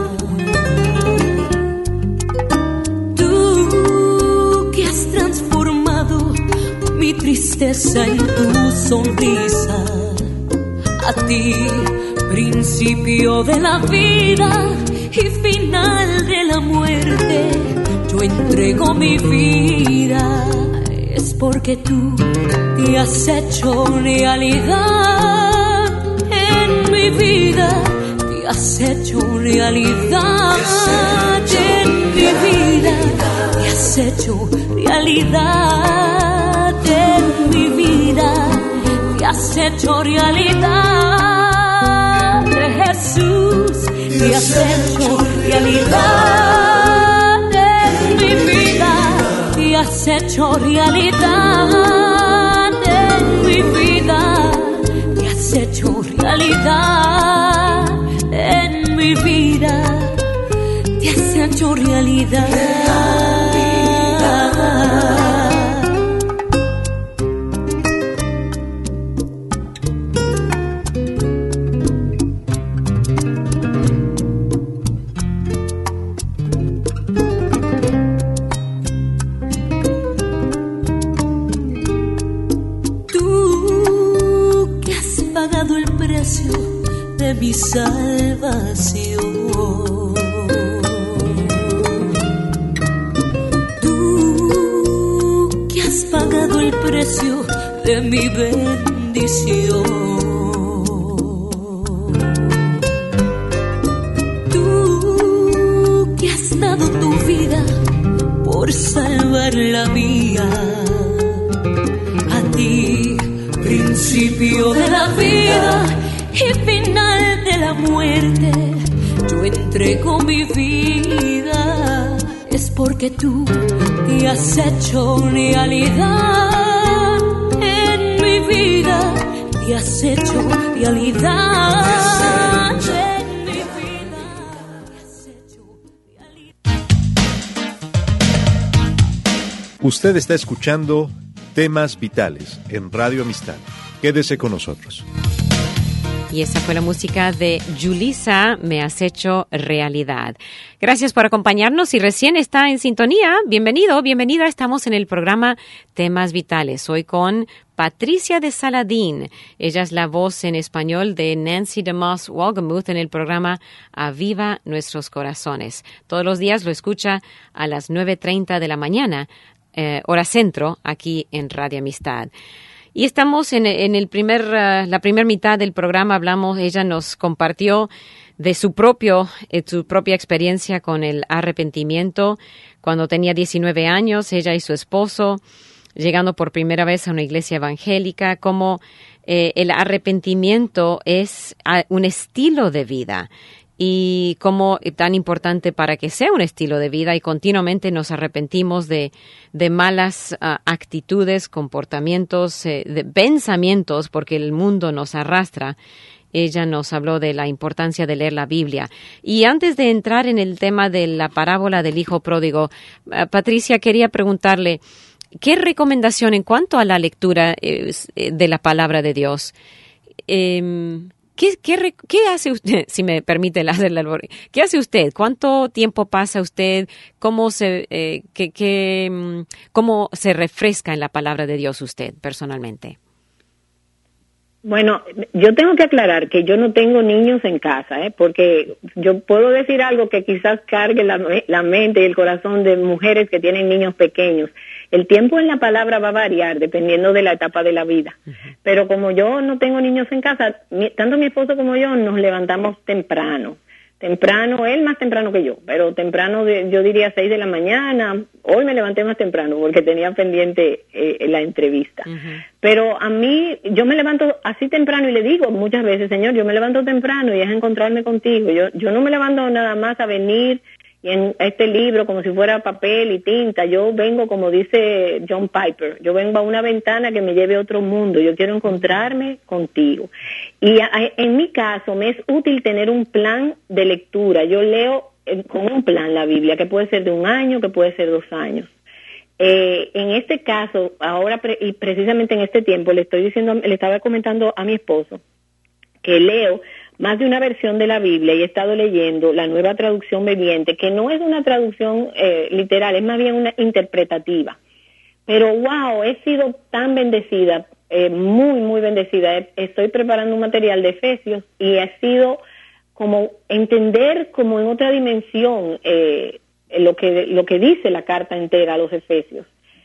Tú que has transformado mi tristeza en tu sonrisa. A ti, principio de la vida y final de la muerte, yo entrego mi vida. Es porque tú te has hecho realidad en mi vida, te has hecho realidad en mi vida, te has hecho realidad en mi vida, te has hecho realidad, Jesús, te has hecho realidad en mi vida, te has hecho realidad en mi vida, te has hecho realidad en mi vida, te has hecho realidad. De mi salvación, tú que has pagado el de mi bendición. Tú que has dado tu vida por salvar la mía, a ti, principio de la vida y final de la muerte, yo entrego mi vida. Es porque tú te has hecho realidad en mi vida, te has hecho realidad en mi vida, te has hecho realidad. Usted está escuchando Temas Vitales en Radio Amistad. Quédese con nosotros. Y esa fue la música de Yulisa, Me has hecho realidad. Gracias por acompañarnos. Si recién está en sintonía, bienvenido, bienvenida. Estamos en el programa Temas Vitales. Hoy con Patricia de Saladín. Ella es la voz en español de Nancy DeMoss Wolgemuth en el programa Aviva Nuestros Corazones. Todos los días lo escucha a las nueve treinta de la mañana, eh, hora centro, aquí en Radio Amistad. Y estamos en, en el primer, uh, la primera mitad del programa. Hablamos, ella nos compartió de su propio, eh, su propia experiencia con el arrepentimiento. Cuando tenía diecinueve años, ella y su esposo, llegando por primera vez a una iglesia evangélica, cómo eh, el arrepentimiento es uh, un estilo de vida. Y cómo es tan importante para que sea un estilo de vida y continuamente nos arrepentimos de, de malas uh, actitudes, comportamientos, eh, de pensamientos, porque el mundo nos arrastra. Ella nos habló de la importancia de leer la Biblia. Y antes de entrar en el tema de la parábola del hijo pródigo, uh, Patricia, quería preguntarle, ¿qué recomendación en cuanto a la lectura eh, de la palabra de Dios? Eh, ¿Qué, qué, ¿Qué hace usted, si me permite hacer el albor? ¿Qué hace usted? ¿Cuánto tiempo pasa usted? ¿Cómo se, eh, qué, qué, cómo se refresca en la palabra de Dios usted personalmente? Bueno, yo tengo que aclarar que yo no tengo niños en casa, ¿eh? Porque yo puedo decir algo que quizás cargue la, la mente y el corazón de mujeres que tienen niños pequeños. El tiempo en la palabra va a variar dependiendo de la etapa de la vida. Uh-huh. Pero como yo no tengo niños en casa, mi, tanto mi esposo como yo nos levantamos temprano. Temprano, él más temprano que yo, pero temprano, de, yo diría seis de la mañana. Hoy me levanté más temprano porque tenía pendiente eh, la entrevista. Uh-huh. Pero a mí, yo me levanto así temprano y le digo muchas veces, Señor, yo me levanto temprano y es encontrarme contigo. Yo, yo no me levanto nada más a venir y en este libro como si fuera papel y tinta. Yo vengo, como dice John Piper, yo vengo a una ventana que me lleve a otro mundo. Yo quiero encontrarme contigo. Y a, a, en mi caso me es útil tener un plan de lectura. Yo leo eh, con un plan la Biblia, que puede ser de un año, que puede ser dos años. Eh, en este caso, ahora pre- y precisamente en este tiempo, le estoy diciendo, le estaba comentando a mi esposo que leo más de una versión de la Biblia y he estado leyendo la Nueva Traducción Viviente, que no es una traducción eh, literal, es más bien una interpretativa. Pero wow, he sido tan bendecida, eh, muy, muy bendecida. Estoy preparando un material de Efesios y ha sido como entender como en otra dimensión eh, lo que lo que dice la carta entera a los Efesios.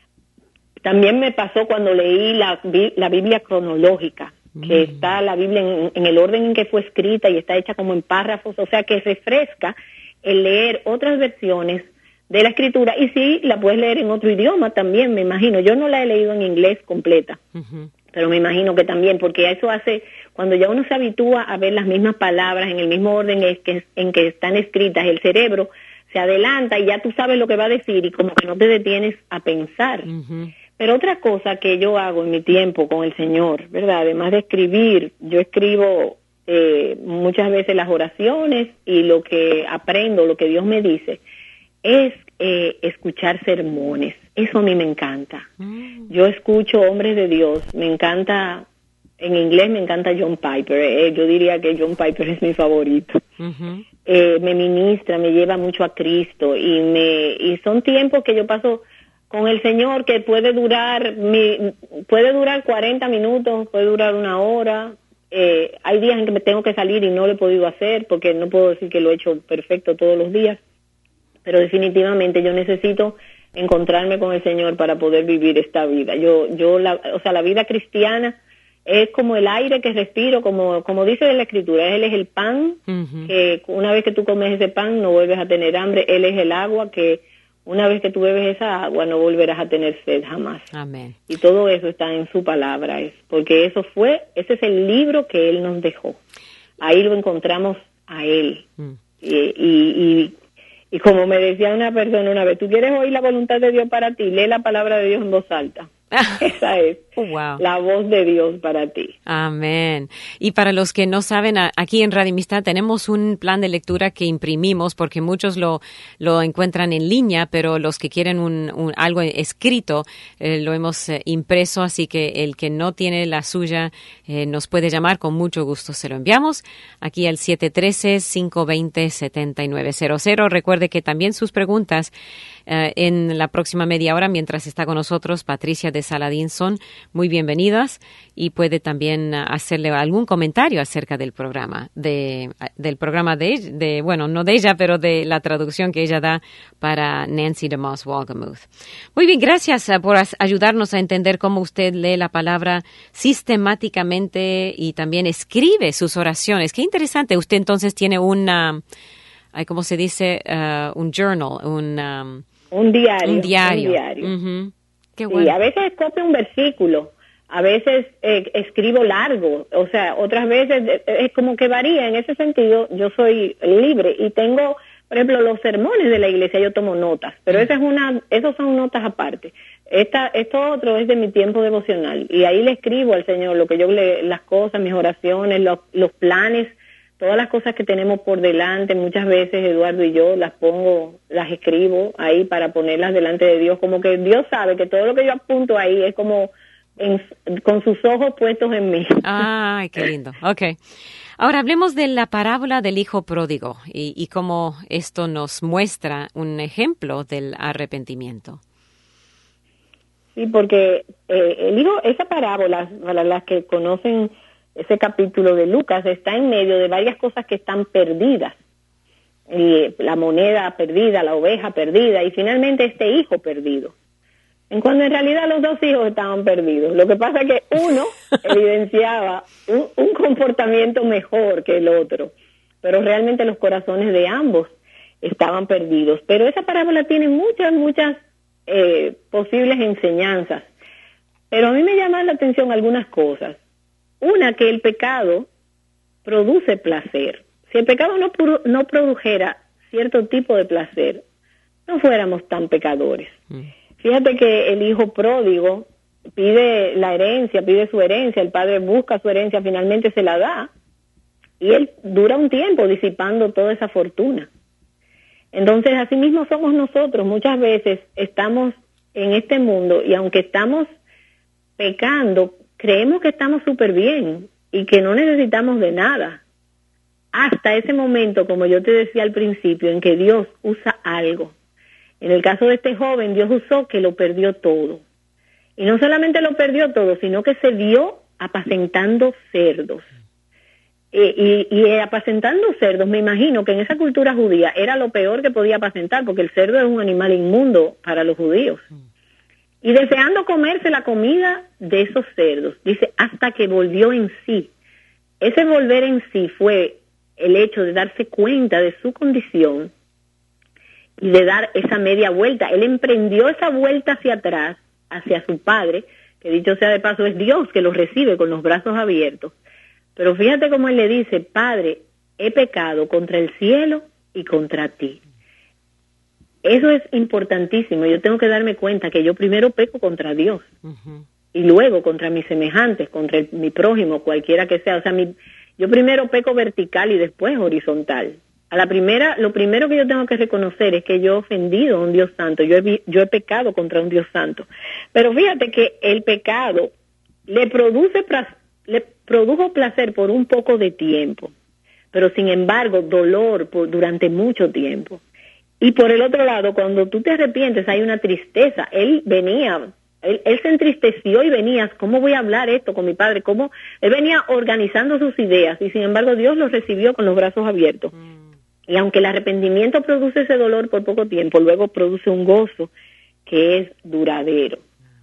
También me pasó cuando leí la, la Biblia cronológica, que está la Biblia en, en el orden en que fue escrita y está hecha como en párrafos, o sea que refresca el leer otras versiones de la escritura, y sí, la puedes leer en otro idioma también, me imagino. Yo no la he leído en inglés completa, uh-huh. pero me imagino que también, porque eso hace, cuando ya uno se habitúa a ver las mismas palabras en el mismo orden en que, en que están escritas, el cerebro se adelanta y ya tú sabes lo que va a decir y como que no te detienes a pensar. Uh-huh. Pero otra cosa que yo hago en mi tiempo con el Señor, ¿verdad? Además de escribir, yo escribo eh, muchas veces las oraciones y lo que aprendo, lo que Dios me dice, es eh, escuchar sermones. Eso a mí me encanta. Mm. Yo escucho hombres de Dios, me encanta, en inglés me encanta John Piper, eh, yo diría que John Piper es mi favorito. Uh-huh. Eh, me ministra, me lleva mucho a Cristo y me y son tiempos que yo paso con el Señor que puede durar mi, puede durar cuarenta minutos, puede durar una hora. Eh, hay días en que me tengo que salir y no lo he podido hacer porque no puedo decir que lo he hecho perfecto todos los días, pero definitivamente yo necesito encontrarme con el Señor para poder vivir esta vida. Yo, yo, la, o sea, la vida cristiana es como el aire que respiro, como, como dice la Escritura, Él es el pan, uh-huh. que una vez que tú comes ese pan no vuelves a tener hambre, Él es el agua que una vez que tú bebes esa agua no volverás a tener sed jamás. Amén. Y todo eso está en su palabra, es porque eso fue, ese es el libro que Él nos dejó. Ahí lo encontramos a Él. Mm. Y, y, y, y como me decía una persona una vez, ¿tú quieres oír la voluntad de Dios para ti? Lee la palabra de Dios en voz alta. Esa es oh, wow. la voz de Dios para ti. Amén. Y para los que no saben, aquí en Radio Amistad tenemos un plan de lectura que imprimimos porque muchos lo lo encuentran en línea, pero los que quieren un, un algo escrito eh, lo hemos eh, impreso, así que el que no tiene la suya eh, nos puede llamar, con mucho gusto se lo enviamos aquí al siete uno tres, cinco dos cero, siete nueve cero cero. Recuerde que también sus preguntas eh, en la próxima media hora, mientras está con nosotros Patricia de Saladín, son muy bienvenidas, y puede también hacerle algún comentario acerca del programa, de del programa de, de bueno, no de ella, pero de la traducción que ella da para Nancy DeMoss Wolgemuth. Muy bien, gracias por ayudarnos a entender cómo usted lee la palabra sistemáticamente y también escribe sus oraciones. Qué interesante. Usted entonces tiene una, ¿cómo se dice? Uh, un journal, un... Um, un diario. Un diario. Un diario. Uh-huh. Qué sí, bueno. A veces copio un versículo, a veces eh, escribo largo, o sea, otras veces es eh, como que varía. En ese sentido, yo soy libre y tengo, por ejemplo, los sermones de la iglesia, yo tomo notas, pero esa es una, esos son notas aparte. Esta, esto otro es de mi tiempo devocional, y ahí le escribo al Señor lo que yo le, las cosas, mis oraciones, los, los planes, todas las cosas que tenemos por delante. Muchas veces Eduardo y yo las pongo, las escribo ahí para ponerlas delante de Dios, como que Dios sabe que todo lo que yo apunto ahí es como en, con sus ojos puestos en mí. Ay, qué lindo. Okay. Ahora hablemos de la parábola del hijo pródigo y, y cómo esto nos muestra un ejemplo del arrepentimiento. Sí, porque eh, el hijo, esa parábola, para las que conocen ese capítulo de Lucas, está en medio de varias cosas que están perdidas. Y la moneda perdida, la oveja perdida, y finalmente este hijo perdido. En cuando en realidad los dos hijos estaban perdidos. Lo que pasa es que uno evidenciaba un, un comportamiento mejor que el otro, pero realmente los corazones de ambos estaban perdidos. Pero esa parábola tiene muchas, muchas eh, posibles enseñanzas. Pero a mí me llaman la atención algunas cosas. Una, que el pecado produce placer. Si el pecado no, no produjera cierto tipo de placer, no fuéramos tan pecadores. Mm. Fíjate que el hijo pródigo pide la herencia, pide su herencia, el padre busca su herencia, finalmente se la da, y él dura un tiempo disipando toda esa fortuna. Entonces, así mismo somos nosotros. Muchas veces estamos en este mundo y aunque estamos pecando, creemos que estamos súper bien y que no necesitamos de nada. Hasta ese momento, como yo te decía al principio, en que Dios usa algo. En el caso de este joven, Dios usó que lo perdió todo. Y no solamente lo perdió todo, sino que se vio apacentando cerdos. Eh, y, y apacentando cerdos, me imagino que en esa cultura judía era lo peor que podía apacentar, porque el cerdo es un animal inmundo para los judíos. Y deseando comerse la comida de esos cerdos, dice, hasta que volvió en sí. Ese volver en sí fue el hecho de darse cuenta de su condición y de dar esa media vuelta. Él emprendió esa vuelta hacia atrás, hacia su padre, que dicho sea de paso es Dios que lo recibe con los brazos abiertos. Pero fíjate cómo él le dice, Padre, he pecado contra el cielo y contra ti. Eso es importantísimo. Yo tengo que darme cuenta que yo primero peco contra Dios, uh-huh, y luego contra mis semejantes, contra el, mi prójimo, cualquiera que sea. O sea, mi, yo primero peco vertical y después horizontal. A la primera, lo primero que yo tengo que reconocer es que yo he ofendido a un Dios santo. Yo he, yo he pecado contra un Dios santo. Pero fíjate que el pecado le produce le produjo placer por un poco de tiempo, pero sin embargo dolor por, durante mucho tiempo. Y por el otro lado, cuando tú te arrepientes, hay una tristeza. Él venía, él, él se entristeció y venía, ¿cómo voy a hablar esto con mi padre? ¿Cómo? Él venía organizando sus ideas y sin embargo Dios lo recibió con los brazos abiertos. Mm. Y aunque el arrepentimiento produce ese dolor por poco tiempo, luego produce un gozo que es duradero.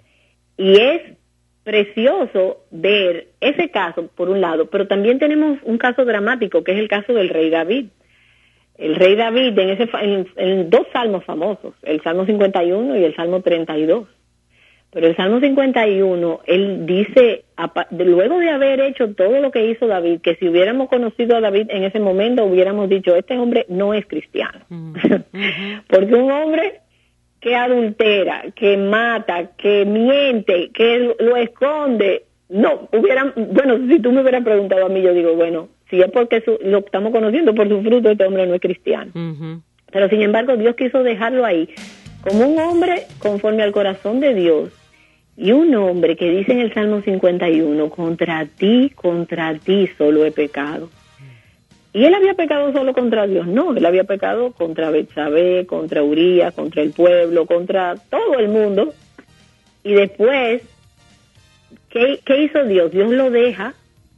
Y es precioso ver ese caso, por un lado, pero también tenemos un caso dramático, que es el caso del rey David. El rey David, en, ese, en, en dos salmos famosos, el Salmo cincuenta y uno y el Salmo treinta y dos. Pero el Salmo cincuenta y uno, él dice, luego de haber hecho todo lo que hizo David, que si hubiéramos conocido a David en ese momento, hubiéramos dicho, este hombre no es cristiano. Uh-huh. Porque un hombre que adultera, que mata, que miente, que lo esconde, no, hubieran, bueno, si tú me hubieras preguntado a mí, yo digo, bueno, si es porque su, lo estamos conociendo por su fruto, este hombre no es cristiano. Uh-huh. Pero sin embargo, Dios quiso dejarlo ahí, como un hombre conforme al corazón de Dios, y un hombre que dice en el Salmo cincuenta y uno, contra ti, contra ti solo he pecado. Y él había pecado solo contra Dios, no, él había pecado contra Betsabé, contra Urías, contra el pueblo, contra todo el mundo. Y después, ¿qué, qué hizo Dios? Dios lo deja,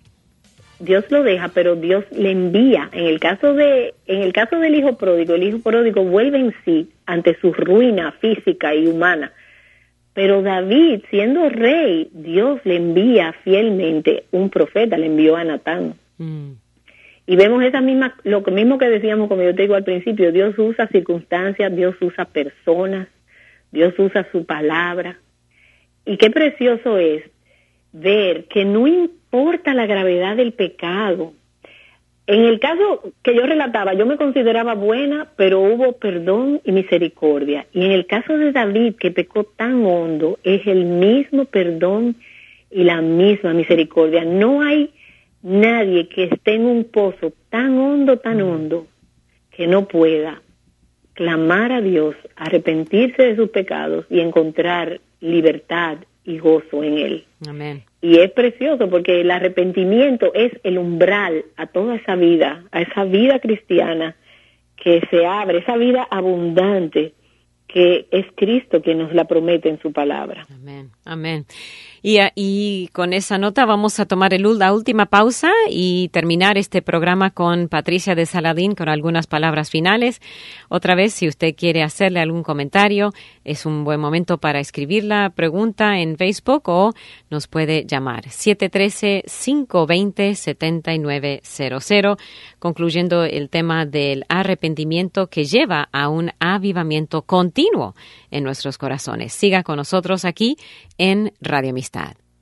Dios lo deja, pero Dios le envía. En el caso de, en el caso del hijo pródigo, el hijo pródigo vuelve en sí ante su ruina física y humana. Pero David, siendo rey, Dios le envía fielmente un profeta, le envió a Natán. Mm. Y vemos esa misma, lo mismo que decíamos, como yo te digo al principio, Dios usa circunstancias, Dios usa personas, Dios usa su palabra. Y qué precioso es ver que no importa la gravedad del pecado. En el caso que yo relataba, yo me consideraba buena, pero hubo perdón y misericordia. Y en el caso de David, que pecó tan hondo, es el mismo perdón y la misma misericordia. No hay nadie que esté en un pozo tan hondo, tan hondo, que no pueda clamar a Dios, arrepentirse de sus pecados y encontrar libertad y gozo en Él. Amén. Y es precioso porque el arrepentimiento es el umbral a toda esa vida, a esa vida cristiana que se abre, esa vida abundante que es Cristo quien nos la promete en su palabra. Amén, amén. Y, y con esa nota vamos a tomar el, la última pausa y terminar este programa con Patricia de Saladín con algunas palabras finales. Otra vez, si usted quiere hacerle algún comentario, es un buen momento para escribir la pregunta en Facebook o nos puede llamar siete uno tres, cinco dos cero, siete nueve cero cero, concluyendo el tema del arrepentimiento que lleva a un avivamiento continuo en nuestros corazones. Siga con nosotros aquí en Radio Amistad.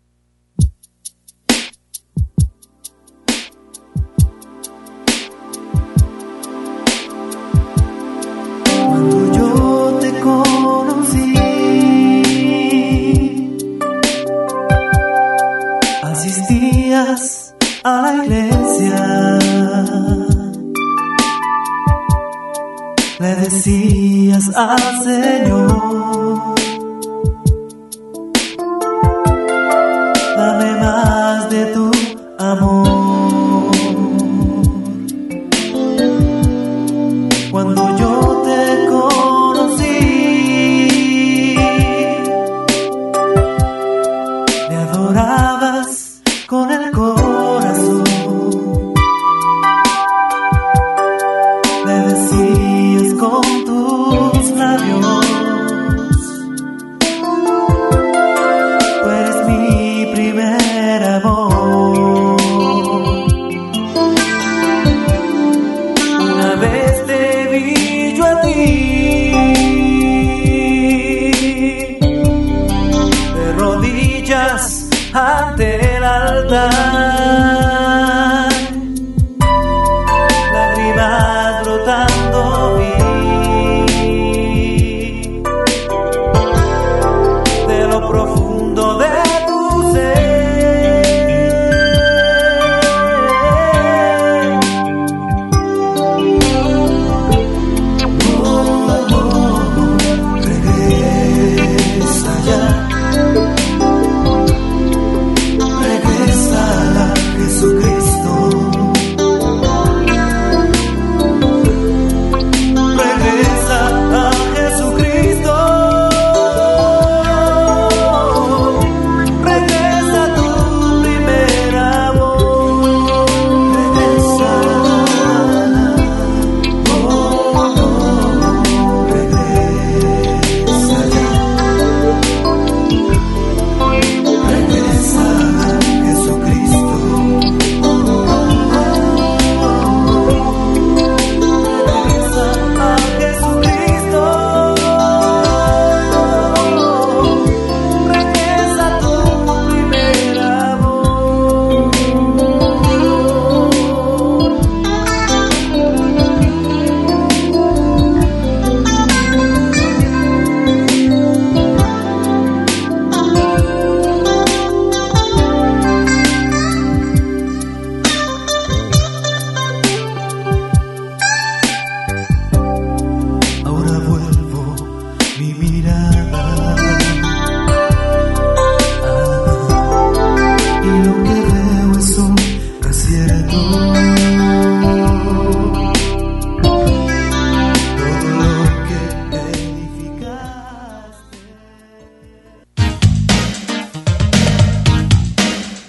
Cuando yo te conocí, asistías a la iglesia, le decías al Señor, dame más de tu amor. Cuando yo te conocí, me adorabas con el corazón, le decías con tus labios,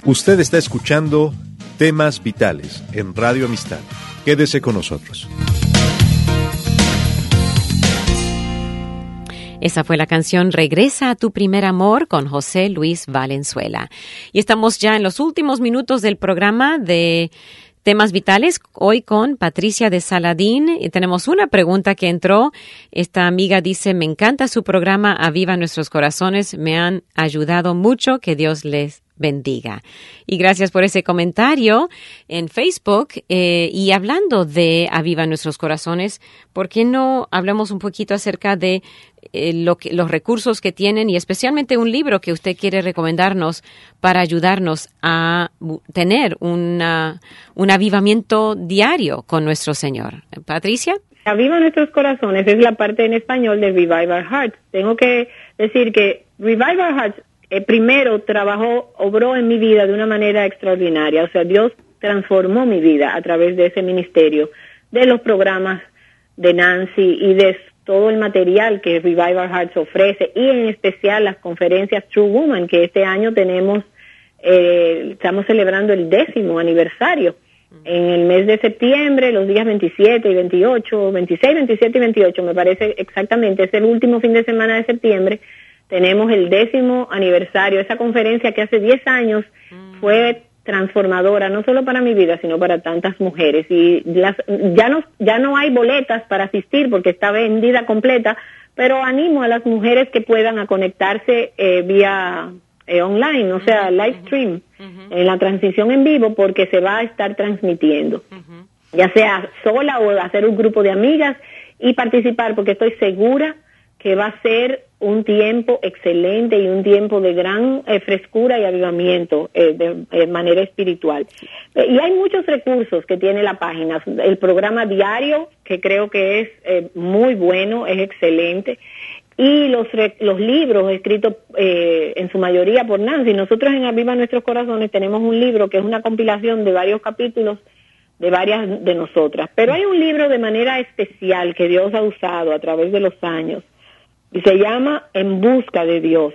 Usted está escuchando Temas Vitales en Radio Amistad. Quédese con nosotros. Esa fue la canción Regresa a tu primer amor con José Luis Valenzuela. Y estamos ya en los últimos minutos del programa de Temas Vitales, hoy con Patricia de Saladín. Y tenemos una pregunta que entró. Esta amiga dice, me encanta su programa Aviva Nuestros Corazones, me han ayudado mucho, que Dios les bendiga. Y gracias por ese comentario en Facebook. Eh, y hablando de Aviva Nuestros Corazones, ¿por qué no hablamos un poquito acerca de eh, lo que, los recursos que tienen y especialmente un libro que usted quiere recomendarnos para ayudarnos a tener una, un avivamiento diario con nuestro Señor? Patricia. Aviva Nuestros Corazones es la parte en español de Revive Our Hearts. Tengo que decir que Revive Our Hearts Eh, primero trabajó, obró en mi vida de una manera extraordinaria. O sea, Dios transformó mi vida a través de ese ministerio, de los programas de Nancy y de todo el material que Revive Our Hearts ofrece, y en especial las conferencias True Woman, que este año tenemos, eh, estamos celebrando el décimo aniversario. En el mes de septiembre, los días veintisiete y veintiocho, veintiséis, veintisiete y veintiocho, me parece exactamente, es el último fin de semana de septiembre, tenemos el décimo aniversario. Esa conferencia que hace diez años fue transformadora, no solo para mi vida, sino para tantas mujeres. Y las, ya no ya no hay boletas para asistir porque está vendida completa, pero animo a las mujeres que puedan a conectarse eh, vía eh, online, o sea, live stream, uh-huh. en la transmisión en vivo, porque se va a estar transmitiendo, uh-huh. ya sea sola o hacer un grupo de amigas y participar, porque estoy segura que va a ser un tiempo excelente y un tiempo de gran eh, frescura y avivamiento eh, de, de manera espiritual. Eh, y hay muchos recursos que tiene la página. El programa diario, que creo que es eh, muy bueno, es excelente. Y los los libros escritos eh, en su mayoría por Nancy. Nosotros en Aviva Nuestros Corazones tenemos un libro que es una compilación de varios capítulos de varias de nosotras. Pero hay un libro de manera especial que Dios ha usado a través de los años, y se llama En busca de Dios.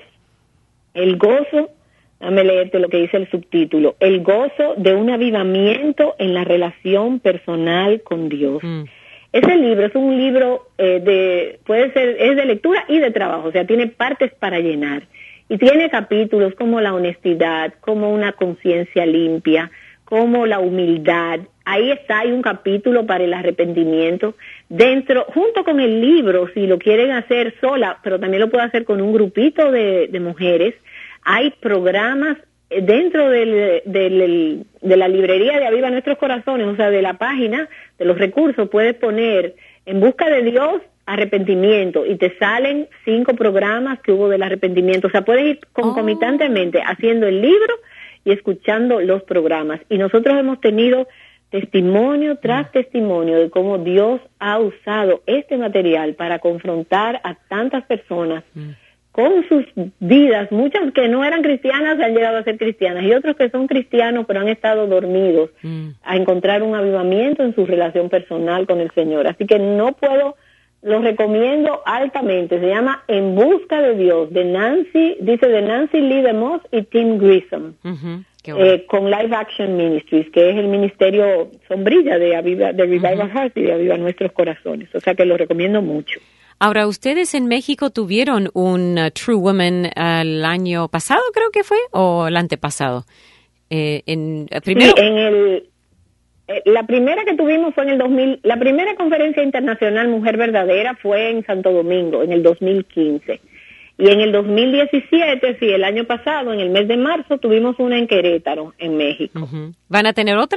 El gozo, déjame leerte lo que dice el subtítulo, el gozo de un avivamiento en la relación personal con Dios. Mm. Ese libro es un libro eh, de, puede ser, es de lectura y de trabajo, o sea, tiene partes para llenar. Y tiene capítulos como la honestidad, como una conciencia limpia, como la humildad. Ahí está, hay un capítulo para el arrepentimiento. Dentro, junto con el libro, si lo quieren hacer sola, pero también lo puede hacer con un grupito de, de mujeres, hay programas dentro del, del, de la librería de Aviva Nuestros Corazones, o sea, de la página, de los recursos, puedes poner En busca de Dios, arrepentimiento, y te salen cinco programas que hubo del arrepentimiento. O sea, puedes ir concomitantemente oh. haciendo el libro y escuchando los programas. Y nosotros hemos tenido testimonio tras mm. testimonio de cómo Dios ha usado este material para confrontar a tantas personas mm. con sus vidas. Muchas que no eran cristianas han llegado a ser cristianas, y otros que son cristianos pero han estado dormidos, mm. a encontrar un avivamiento en su relación personal con el Señor. Así que no puedo, lo recomiendo altamente. Se llama En busca de Dios, de Nancy, dice de Nancy Lee DeMoss y Tim Grissom. Uh-huh. Bueno. Eh, con Live Action Ministries, que es el ministerio sombrilla de Aviva, de Revive Our Hearts y de Aviva Nuestros Corazones. O sea que lo recomiendo mucho. Ahora, ustedes en México tuvieron un uh, True Woman uh, el año pasado, creo que fue, o el antepasado. Eh, en, uh, primero... Sí, en el, eh, la primera que tuvimos fue en el dos mil. La primera conferencia internacional Mujer Verdadera fue en Santo Domingo, en el dos mil quince. Y en el dos mil diecisiete, sí, el año pasado, en el mes de marzo, tuvimos una en Querétaro, en México. Uh-huh. ¿Van a tener otra?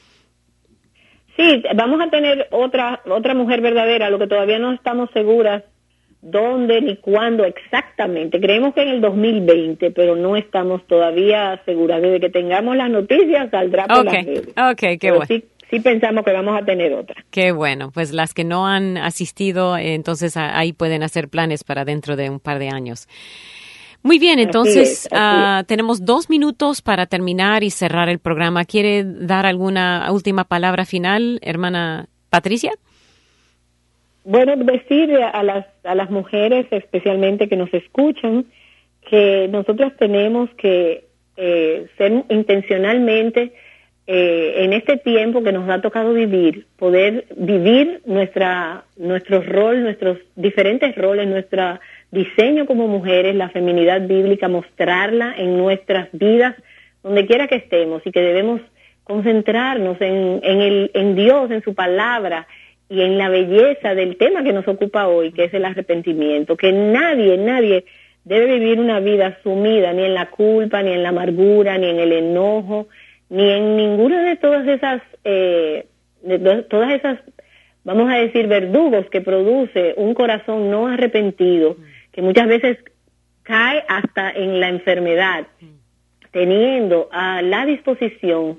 Sí, vamos a tener otra otra Mujer Verdadera, lo que todavía no estamos seguras dónde ni cuándo exactamente. Creemos que en el dos mil veinte, pero no estamos todavía seguras. Desde que tengamos las noticias saldrá por okay. las redes. Ok, qué pero bueno. Sí, sí pensamos que vamos a tener otra. Qué bueno, pues las que no han asistido, entonces ahí pueden hacer planes para dentro de un par de años. Muy bien, entonces así es, así uh, tenemos dos minutos para terminar y cerrar el programa. ¿Quiere dar alguna última palabra final, hermana Patricia? Bueno, decir a las a las mujeres especialmente que nos escuchan que nosotros tenemos que eh, ser intencionalmente eh, en este tiempo que nos ha tocado vivir, poder vivir nuestra nuestro rol, nuestros diferentes roles, nuestro diseño como mujeres, la feminidad bíblica, mostrarla en nuestras vidas, donde quiera que estemos, y que debemos concentrarnos en, en, el, en Dios, en su palabra, y en la belleza del tema que nos ocupa hoy, que es el arrepentimiento, que nadie, nadie debe vivir una vida sumida ni en la culpa, ni en la amargura, ni en el enojo, ni en ninguna de todas esas, eh, de todas esas, vamos a decir, verdugos que produce un corazón no arrepentido, que muchas veces cae hasta en la enfermedad, teniendo a la disposición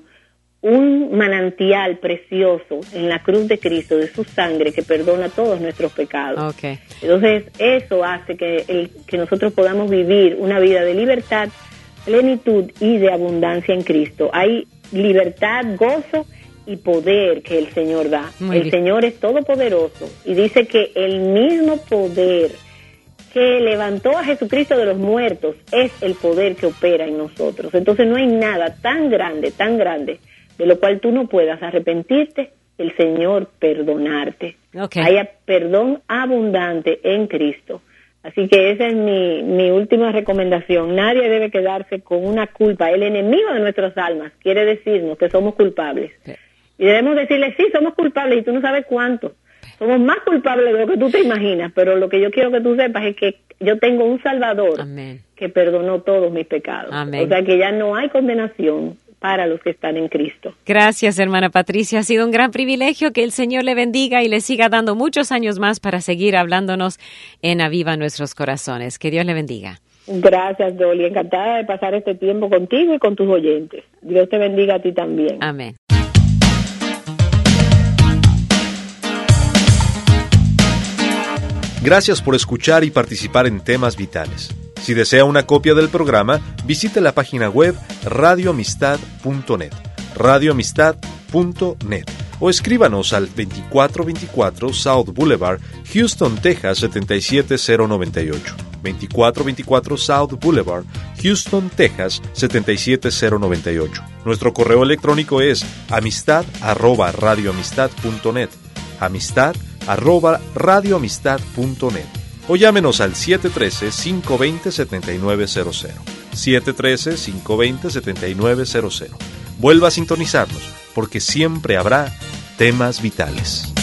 un manantial precioso en la cruz de Cristo, de su sangre, que perdona todos nuestros pecados. Okay. Entonces, eso hace que, el, que nosotros podamos vivir una vida de libertad, plenitud y de abundancia en Cristo. Hay libertad, gozo y poder que el Señor da. Muy el bien. Señor es todopoderoso y dice que el mismo poder que levantó a Jesucristo de los muertos es el poder que opera en nosotros. Entonces no hay nada tan grande, tan grande, de lo cual tú no puedas arrepentirte, el Señor perdonarte. Okay. Haya perdón abundante en Cristo. Así que esa es mi, mi última recomendación. Nadie debe quedarse con una culpa. El enemigo de nuestras almas quiere decirnos que somos culpables. Sí. Y debemos decirle, sí, somos culpables, y tú no sabes cuánto. Somos más culpables de lo que tú te imaginas, pero lo que yo quiero que tú sepas es que yo tengo un Salvador Amén. que perdonó todos mis pecados. Amén. O sea que ya no hay condenación para los que están en Cristo. Gracias, hermana Patricia. Ha sido un gran privilegio. Que el Señor le bendiga y le siga dando muchos años más para seguir hablándonos en Aviva Nuestros Corazones. Que Dios le bendiga. Gracias, Dolly. Encantada de pasar este tiempo contigo y con tus oyentes. Dios te bendiga a ti también. Amén. Gracias por escuchar y participar en Temas Vitales. Si desea una copia del programa, visite la página web radio amistad punto net, radio amistad punto net, o escríbanos al veinticuatro veinticuatro South Boulevard, Houston, Texas setenta y siete cero noventa y ocho. veinticuatro veinticuatro South Boulevard, Houston, Texas setenta y siete cero noventa y ocho. Nuestro correo electrónico es amistad arroba radio amistad punto net, amistad arroba radio amistad punto net, o llámenos al siete uno tres, cinco dos cero, siete nueve cero cero, siete uno tres, cinco dos cero, siete nueve cero cero. Vuelva a sintonizarnos, porque siempre habrá temas vitales.